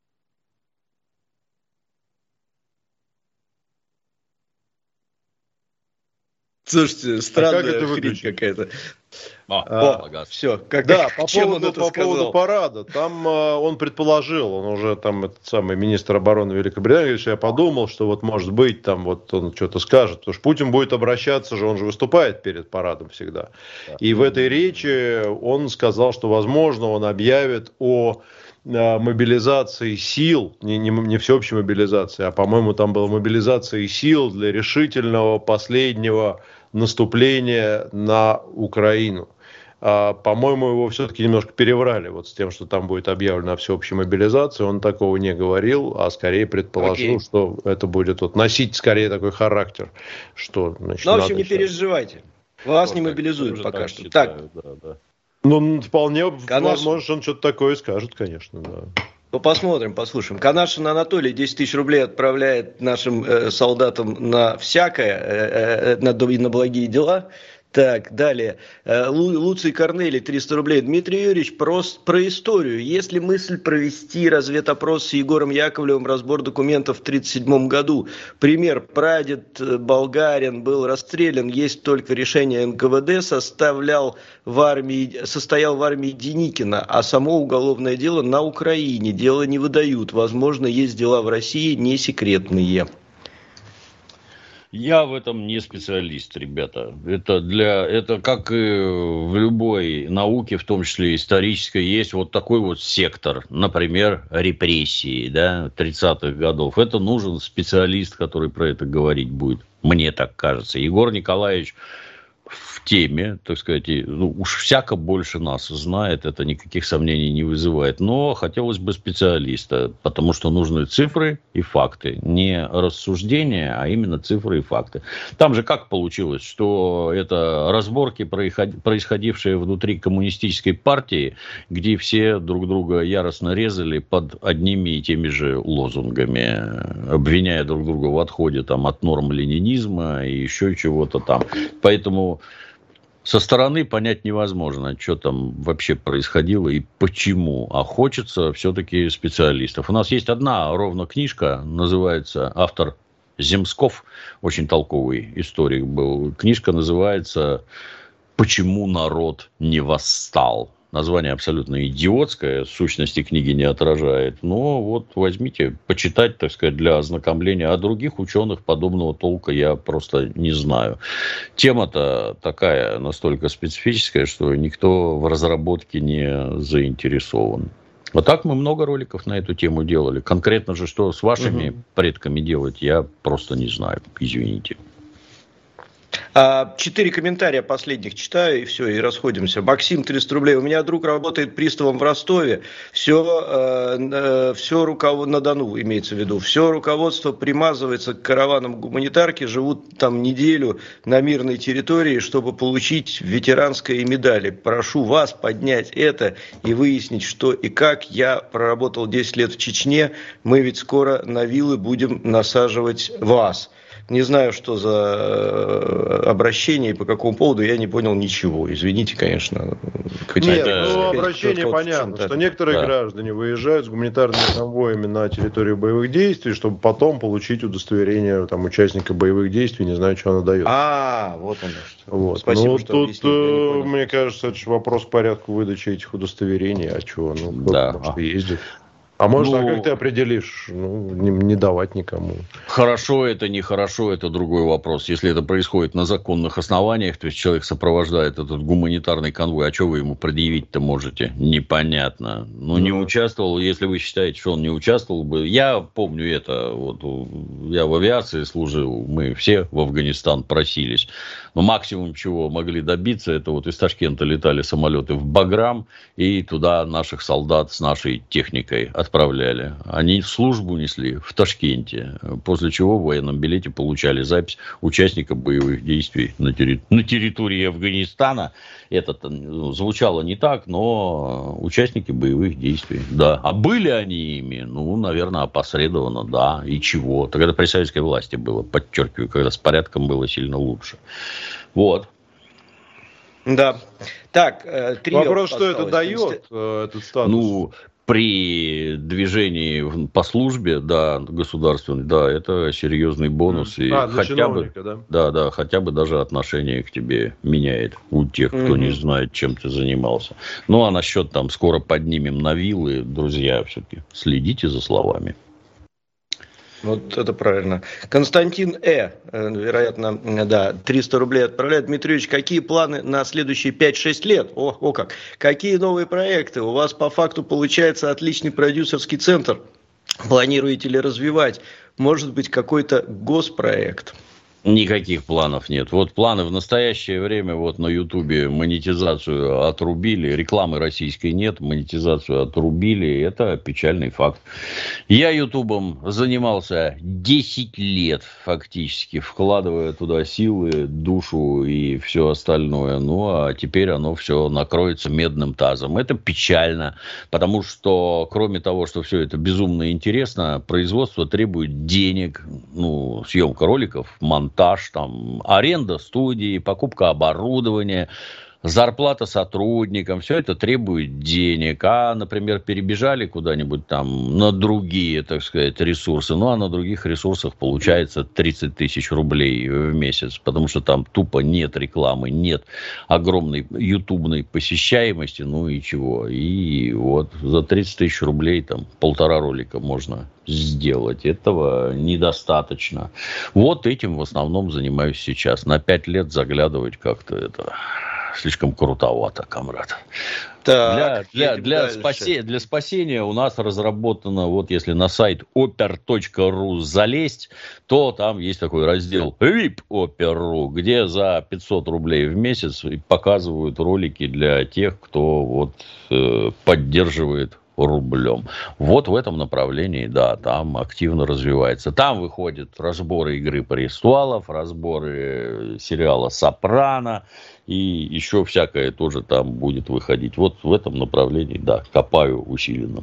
Слушайте, странная а хрень какая-то. А, а, все, как, да, по поводу, по поводу парада. Там а, он предположил, он уже там, этот самый министр обороны Великобритании, говорит, что я подумал, что вот может быть там вот он что-то скажет, потому что Путин будет обращаться же, он же выступает перед парадом всегда. Да. И в этой речи он сказал, что возможно он объявит о мобилизации сил, не, не, не всеобщей мобилизации, а, по-моему, там была мобилизация сил для решительного последнего наступления на Украину. А, по-моему, его все-таки немножко переврали вот с тем, что там будет объявлена всеобщая мобилизация. Он такого не говорил, а скорее предположил, okay. что это будет вот, носить скорее такой характер. Что, значит, ну, в общем, не сейчас... переживайте. Вас вот не мобилизуют пока что. Считаю, так. Да, да. Ну, вполне, Канаш... может, он что-то такое скажет, конечно, да. Ну, посмотрим, послушаем. Канашин Анатолий десять тысяч рублей отправляет нашим э, солдатам на всякое, э, э, на, на благие дела. Так, далее. Лу, Луций Корнелий, триста рублей. Дмитрий Юрьевич, про, про историю. Есть ли мысль провести разведопрос с Егором Яковлевым, разбор документов в тридцать седьмом году? Пример. Прадед болгарин был расстрелян, есть только решение эн ка вэ дэ, составлял в армии, состоял в армии Деникина, а само уголовное дело на Украине. Дело не выдают. Возможно, есть дела в России не секретные. Я в этом не специалист, ребята. Это, для, это как и в любой науке, в том числе исторической, есть вот такой вот сектор, например, репрессии, да, тридцатых годов. Это нужен специалист, который про это говорить будет. Мне так кажется. Егор Николаевич в теме, так сказать, ну, уж всяко больше нас знает, это никаких сомнений не вызывает. Но хотелось бы специалиста, потому что нужны цифры и факты. Не рассуждения, а именно цифры и факты. Там же как получилось, что это разборки, происходившие внутри коммунистической партии, где все друг друга яростно резали под одними и теми же лозунгами, обвиняя друг друга в отходе там, от норм ленинизма и еще чего-то там. Поэтому со стороны понять невозможно, что там вообще происходило и почему. А хочется все-таки специалистов. У нас есть одна ровно книжка, называется автор Земсков, очень толковый историк был. Книжка называется «Почему народ не восстал». Название абсолютно идиотское, сущности книги не отражает. Но вот возьмите, почитать, так сказать, для ознакомления. А других ученых подобного толка я просто не знаю. Тема-то такая настолько специфическая, что никто в разработке не заинтересован. Вот так мы много роликов на эту тему делали. Конкретно же, что с вашими угу. предками делать, я просто не знаю. Извините. Четыре комментария последних читаю, и все, и расходимся. Максим, триста рублей. У меня друг работает приставом в Ростове. Все, э, все руководство, на Дону имеется в виду, все руководство примазывается к караванам гуманитарки, живут там неделю на мирной территории, чтобы получить ветеранские медали. Прошу вас поднять это и выяснить, что и как. Я проработал десять лет в Чечне, мы ведь скоро на виллы будем насаживать вас. Не знаю, что за обращение и по какому поводу, я не понял ничего. Извините, конечно. Нет, ну обращение понятно, что некоторые да. граждане выезжают с гуманитарными конвоями на территорию боевых действий, чтобы потом получить удостоверение там, участника боевых действий, не знаю, что оно дает. А, вот оно что. Вот. Спасибо, ну, что тут, объяснили, мне кажется, это же вопрос к порядку выдачи этих удостоверений. А чего? Ну, кто-то, да. может, ездит. А может, ну, а как ты определишь? Ну, не, не давать никому. Хорошо это, нехорошо, это другой вопрос. Если это происходит на законных основаниях, то есть человек сопровождает этот гуманитарный конвой, а что вы ему предъявить-то можете? Непонятно. Ну, mm-hmm. не участвовал, если вы считаете, что он не участвовал бы. Я помню это, вот, я в авиации служил, мы все в Афганистан просились. Но максимум, чего могли добиться, это вот из Ташкента летали самолеты в Баграм, и туда наших солдат с нашей техникой отправляли. Они службу несли в Ташкенте, после чего в военном билете получали запись участника боевых действий на, терри... на территории Афганистана. Это ну, звучало не так, но участники боевых действий, да. А были они ими? Ну, наверное, опосредованно, да. И чего? Тогда при советской власти было, подчеркиваю, когда с порядком было сильно лучше. Вот. Да. Так, три. Вопрос, что это дает, этот статус? Ну, при движении по службе, да, государственной, да, это серьезный бонус. И а, хотя бы, да? да, да, хотя бы даже отношение к тебе меняет у тех, кто mm-hmm. не знает, чем ты занимался. Ну, а насчет там скоро поднимем на вилы, друзья, все-таки следите за словами. Вот это правильно. Константин Э. Вероятно, да, триста рублей отправляет. Дмитрий Юрьевич, какие планы на следующие пять-шесть лет? О, о как. Какие новые проекты? У вас по факту получается отличный продюсерский центр. Планируете ли развивать? Может быть, какой-то госпроект? Никаких планов нет. Вот планы в настоящее время, вот на Ютубе монетизацию отрубили, рекламы российской нет, монетизацию отрубили, это печальный факт. Я Ютубом занимался десять лет фактически, вкладывая туда силы, душу и все остальное, ну а теперь оно все накроется медным тазом. Это печально, потому что кроме того, что все это безумно интересно, производство требует денег, ну, съемка роликов, монтаж, монтаж, там, аренда студии, покупка оборудования, зарплата сотрудникам, все это требует денег. А, например, перебежали куда-нибудь там на другие, так сказать, ресурсы, ну, а на других ресурсах получается тридцать тысяч рублей в месяц, потому что там тупо нет рекламы, нет огромной ютубной посещаемости, ну и чего. И вот за тридцать тысяч рублей там полтора ролика можно сделать. Этого недостаточно. Вот этим в основном занимаюсь сейчас. На пять лет заглядывать как-то это... слишком крутовато, комрад. Так, для, для, для, спасе, для спасения у нас разработано, вот если на сайт опер точка ру залезть, то там есть такой раздел ви ай пи-опер.ру, где за пятьсот рублей в месяц показывают ролики для тех, кто вот, э, поддерживает рублем. Вот в этом направлении, да, там активно развивается. Там выходят разборы «Игры престолов», разборы сериала «Сопрано», и еще всякое тоже там будет выходить. Вот в этом направлении, да, копаю усиленно.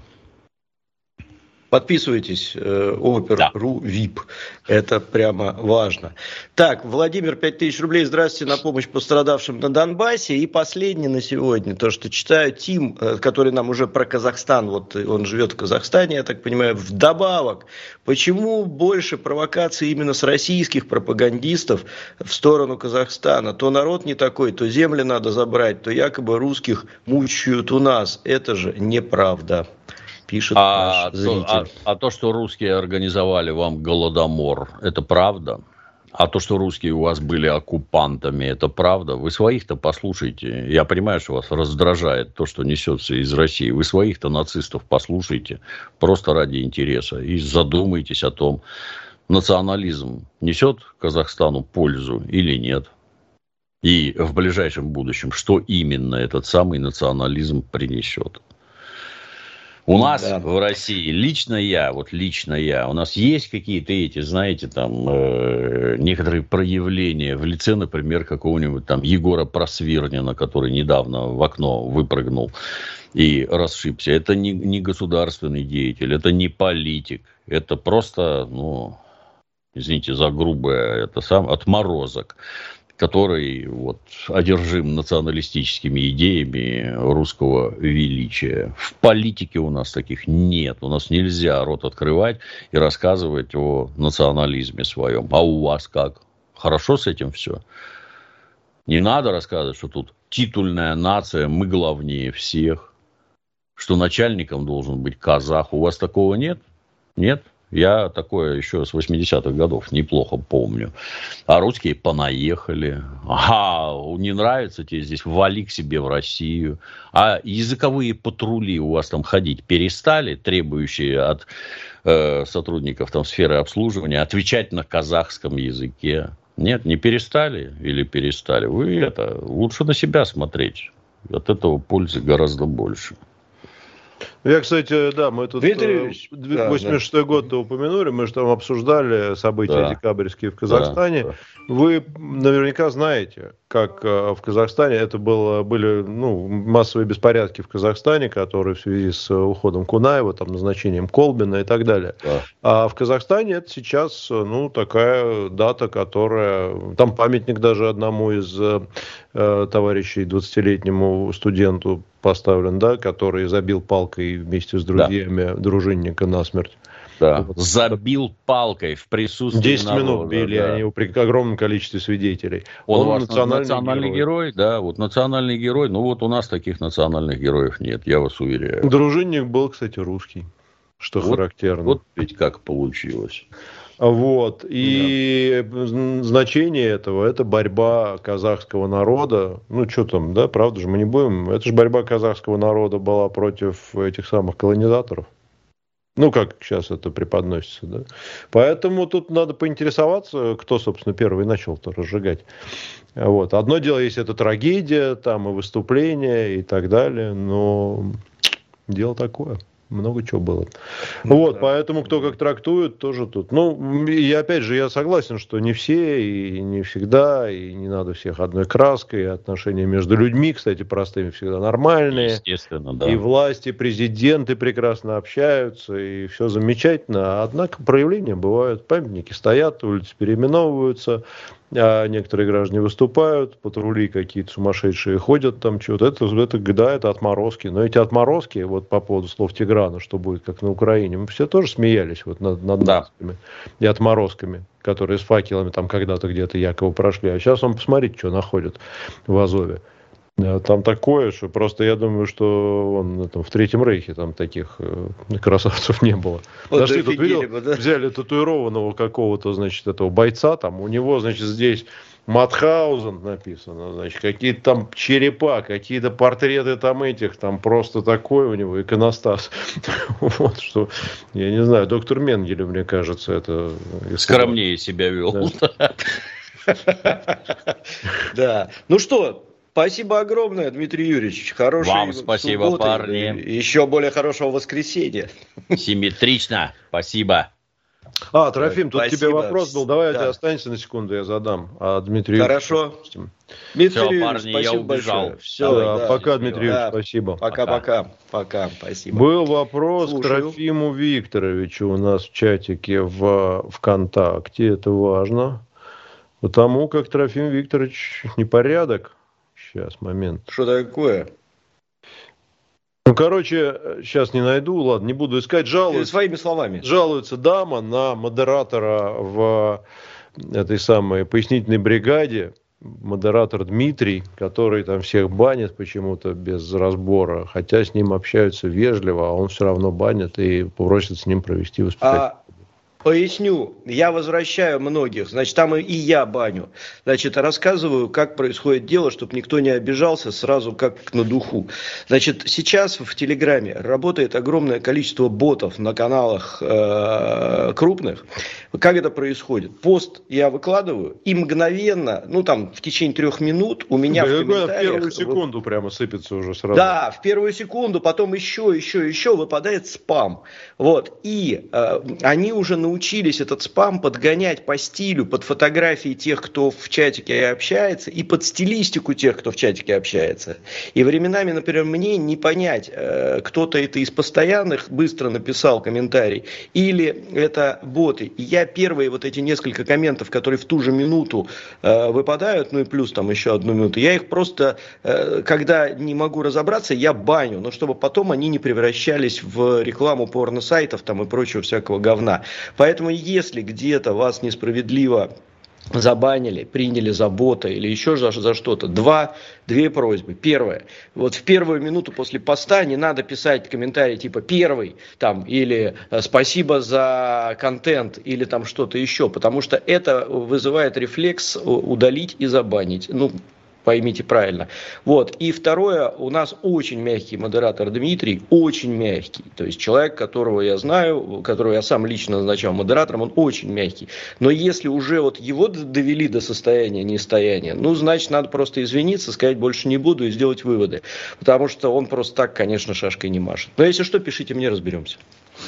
Подписывайтесь, опер.ру ви ай пи. Это прямо важно. Так, Владимир, пять тысяч рублей. Здравствуйте, на помощь пострадавшим на Донбассе. И последний на сегодня, то, что читаю, Тим, который нам уже про Казахстан, вот он живет в Казахстане, я так понимаю, вдобавок. Почему больше провокаций именно с российских пропагандистов в сторону Казахстана? То народ не такой, то земли надо забрать, то якобы русских мучают у нас. Это же неправда. Пишет а, наш зритель. То, а, а то, что русские организовали вам голодомор, это правда? А то, что русские у вас были оккупантами, это правда? Вы своих-то послушайте. Я понимаю, что вас раздражает то, что несется из России. Вы своих-то нацистов послушайте. Просто ради интереса. И задумайтесь о том, национализм несет Казахстану пользу или нет. И в ближайшем будущем, что именно этот самый национализм принесет. У нас да. в России, лично я, вот лично я, у нас есть какие-то эти, знаете, там, э, некоторые проявления в лице, например, какого-нибудь там Егора Просвирнина, который недавно в окно выпрыгнул и расшибся. Это не, не государственный деятель, это не политик, это просто, ну, извините за грубое, это сам отморозок, который вот, одержим националистическими идеями русского величия. В политике у нас таких нет. У нас нельзя рот открывать и рассказывать о национализме своем. А у вас как? Хорошо с этим все? Не надо рассказывать, что тут титульная нация, мы главнее всех. что начальником должен быть казах. У вас такого нет? Нет? Я такое еще с восьмидесятых годов неплохо помню. А русские понаехали. Ага, не нравится тебе здесь, вали к себе в Россию. А языковые патрули у вас там ходить перестали, требующие от э, сотрудников там, сферы обслуживания отвечать на казахском языке? Нет, не перестали или перестали? Вы это, лучше на себя смотреть. От этого пользы гораздо больше. Я, кстати, да, мы тут восемьдесят шестой да, год-то упомянули, мы же там обсуждали события да. декабрьские в Казахстане. Да, да. Вы наверняка знаете, как в Казахстане это было, были ну, массовые беспорядки в Казахстане, которые в связи с уходом Кунаева, там, назначением Колбина и так далее. Да. А в Казахстане это сейчас ну, такая дата, которая... Там памятник даже одному из э, товарищей, двадцатилетнему студенту поставлен, да, который забил палкой вместе с друзьями да. дружинника насмерть. Да. Вот. Забил палкой в присутствии десять народа. минут били да. они при огромном количестве свидетелей. Он, Он национальный, национальный герой. герой, да, вот национальный герой. Ну вот у нас таких национальных героев нет, я вас уверяю. Дружинник был, кстати, русский, что вот, характерно. Вот ведь как получилось. Вот. И да. значение этого, это борьба казахского народа. Ну, что там, да, правда же, мы не будем. Это же борьба казахского народа была против этих самых колонизаторов. Ну, как сейчас это преподносится, да. Поэтому тут надо поинтересоваться, кто, собственно, первый начал-то разжигать. Вот. Одно дело, если это трагедия, там и выступления и так далее, но дело такое. Много чего было. Ну, вот, да. Поэтому кто как трактует, тоже тут. Ну, и опять же, я согласен, что не все, и не всегда, и не надо всех одной краской, и отношения между людьми, кстати, простыми всегда нормальные. Естественно, да. И власти, президенты прекрасно общаются, и все замечательно. Однако проявления бывают. Памятники стоят, улицы переименовываются, а некоторые граждане выступают, патрули какие-то сумасшедшие ходят там что-то. Это, это, да, это отморозки. Но эти отморозки, вот по поводу слов Тиграна, что будет как на Украине, мы все тоже смеялись вот над, над да. нациями и отморозками, которые с факелами там когда-то где-то якобы прошли. А сейчас он, посмотрите, что находит в Азове. Там такое, что просто я думаю, что он там, в Третьем Рейхе там таких э, красавцев не было. Вот нашли, тут видел, бы, да? Взяли татуированного какого-то, значит, этого бойца, там у него, значит, здесь Матхаузен написано, значит, какие-то там черепа, какие-то портреты там этих, там просто такой у него иконостас. Вот что, я не знаю, доктор Менгеле, мне кажется, это... Скромнее себя вел. Да. Ну что... Спасибо огромное, Дмитрий Юрьевич. Хорошей Вам спасибо, субботы, парни. Еще более хорошего воскресенья. Симметрично. Спасибо. А, Трофим, тут спасибо. Тебе вопрос был. Давай да. Ты останься на секунду, я задам. А Дмитрий Хорошо. Юрьевич... Дмитрий Все, Юрьевич, парни, спасибо большое. Все, да, да, пока, Дмитрий Юрьевич, да. спасибо. Пока-пока. Пока, спасибо. Был вопрос Слушаю. к Трофиму Викторовичу у нас в чатике в ВКонтакте. Это важно. Потому как Трофим Викторович непорядок. Сейчас, момент. Что такое? Ну, короче, сейчас не найду, ладно, не буду искать. Жалуются, своими словами. Жалуется дама на модератора в этой самой пояснительной бригаде. Модератор Дмитрий, который там всех банит почему-то без разбора. Хотя с ним общаются вежливо, а он все равно банит и просит с ним провести воспитание. А... Поясню, я возвращаю многих, значит, там и я баню. Значит, рассказываю, как происходит дело, чтобы никто не обижался сразу как на духу. Значит, сейчас в Телеграме работает огромное количество ботов на каналах э, крупных. Как это происходит? Пост я выкладываю, и мгновенно, ну там в течение трех минут у меня да, в комментариях... В первую секунду прямо сыпется уже сразу. Да, в первую секунду, потом еще, еще, еще выпадает спам. Вот, и э, они уже научились Учились этот спам подгонять по стилю, под фотографии тех, кто в чатике общается, и под стилистику тех, кто в чатике общается. И временами, например, мне не понять, кто-то это из постоянных быстро написал комментарий, или это боты. И я первые вот эти несколько комментов, которые в ту же минуту выпадают, ну и плюс там еще одну минуту, я их просто, когда не могу разобраться, я баню, но чтобы потом они не превращались в рекламу порно-сайтов там и прочего всякого говна. Поэтому, если где-то вас несправедливо забанили, приняли за бота или еще за, за что-то. Два, две просьбы. Первое. Вот в первую минуту после поста не надо писать комментарий типа «первый» там, или «спасибо за контент» или там что-то еще, потому что это вызывает рефлекс удалить и забанить. Ну, поймите правильно. Вот. И второе, у нас очень мягкий модератор Дмитрий, очень мягкий. То есть человек, которого я знаю, которого я сам лично назначал модератором, он очень мягкий. Но если уже вот его довели до состояния нестояния, ну, значит, надо просто извиниться, сказать больше не буду и сделать выводы. Потому что он просто так, конечно, шашкой не машет. Но если что, пишите мне, разберемся.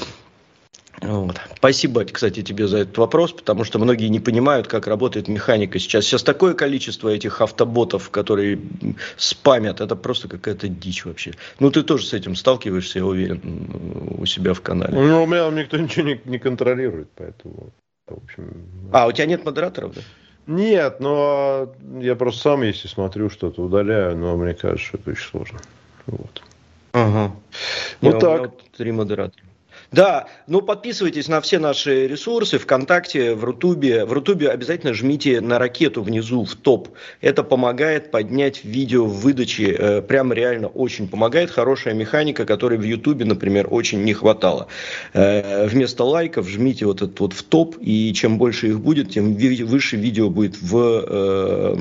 Вот. Спасибо, кстати, тебе за этот вопрос, потому что многие не понимают, как работает механика сейчас. Сейчас такое количество этих автоботов, которые спамят, это просто какая-то дичь вообще. Ну, ты тоже с этим сталкиваешься, я уверен, у себя в канале. Ну, у меня никто ничего не, не контролирует, поэтому, в общем... А, у тебя нет модераторов, да? Нет, но я просто сам, если смотрю что-то, удаляю, но мне кажется, что это очень сложно. Вот. Ага. Вот я, так. Вот три модератора. Да, ну подписывайтесь на все наши ресурсы, ВКонтакте, в Рутубе. В Рутубе обязательно жмите на ракету внизу, в топ. Это помогает поднять видео в выдаче, э, прям реально очень помогает. Хорошая механика, которой в Ютубе, например, очень не хватало. Э, вместо лайков жмите вот этот вот в топ, и чем больше их будет, тем ви- выше видео будет в, э,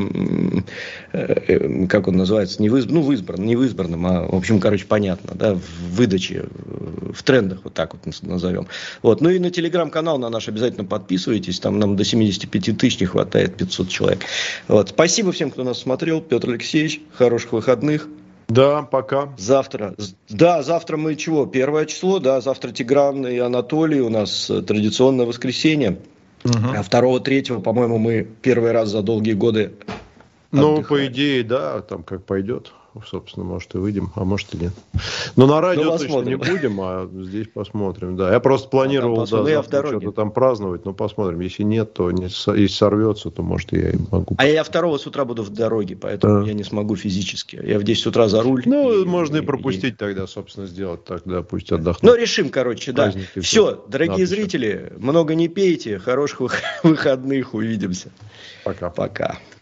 э, как он называется, не в, изб... ну, в избранном, не в избранном, а, в общем, короче, понятно, да, в выдаче, в трендах, вот так вот назовем. Вот. Ну и на телеграм-канал на наш обязательно подписывайтесь. Там нам до семидесяти пяти тысяч не хватает, пятьсот человек. Вот. Спасибо всем, кто нас смотрел. Петр Алексеевич, хороших выходных. Да, пока. Завтра. Да, завтра мы чего? Первое число, да, завтра Тигран и Анатолий. У нас традиционное воскресенье. Угу. А второго, третьего, по-моему, мы первый раз за долгие годы Ну, отдыхаем. по идее, да, там как пойдет. Собственно, может и выйдем, а может и нет. Но на радио ну, точно не будем, а здесь посмотрим. Да, я просто планировал а да, что-то там праздновать, но посмотрим. Если нет, то не, если сорвется, то может я и могу. А я второго с утра буду в дороге, поэтому да. я не смогу физически. Я в десять утра за руль. Ну, и, можно и, и пропустить и... тогда, собственно, сделать тогда, пусть отдохнут. Ну, решим, короче, да. Все, все, дорогие Надо зрители, все. много не пейте, хороших выходных, увидимся. Пока. Пока.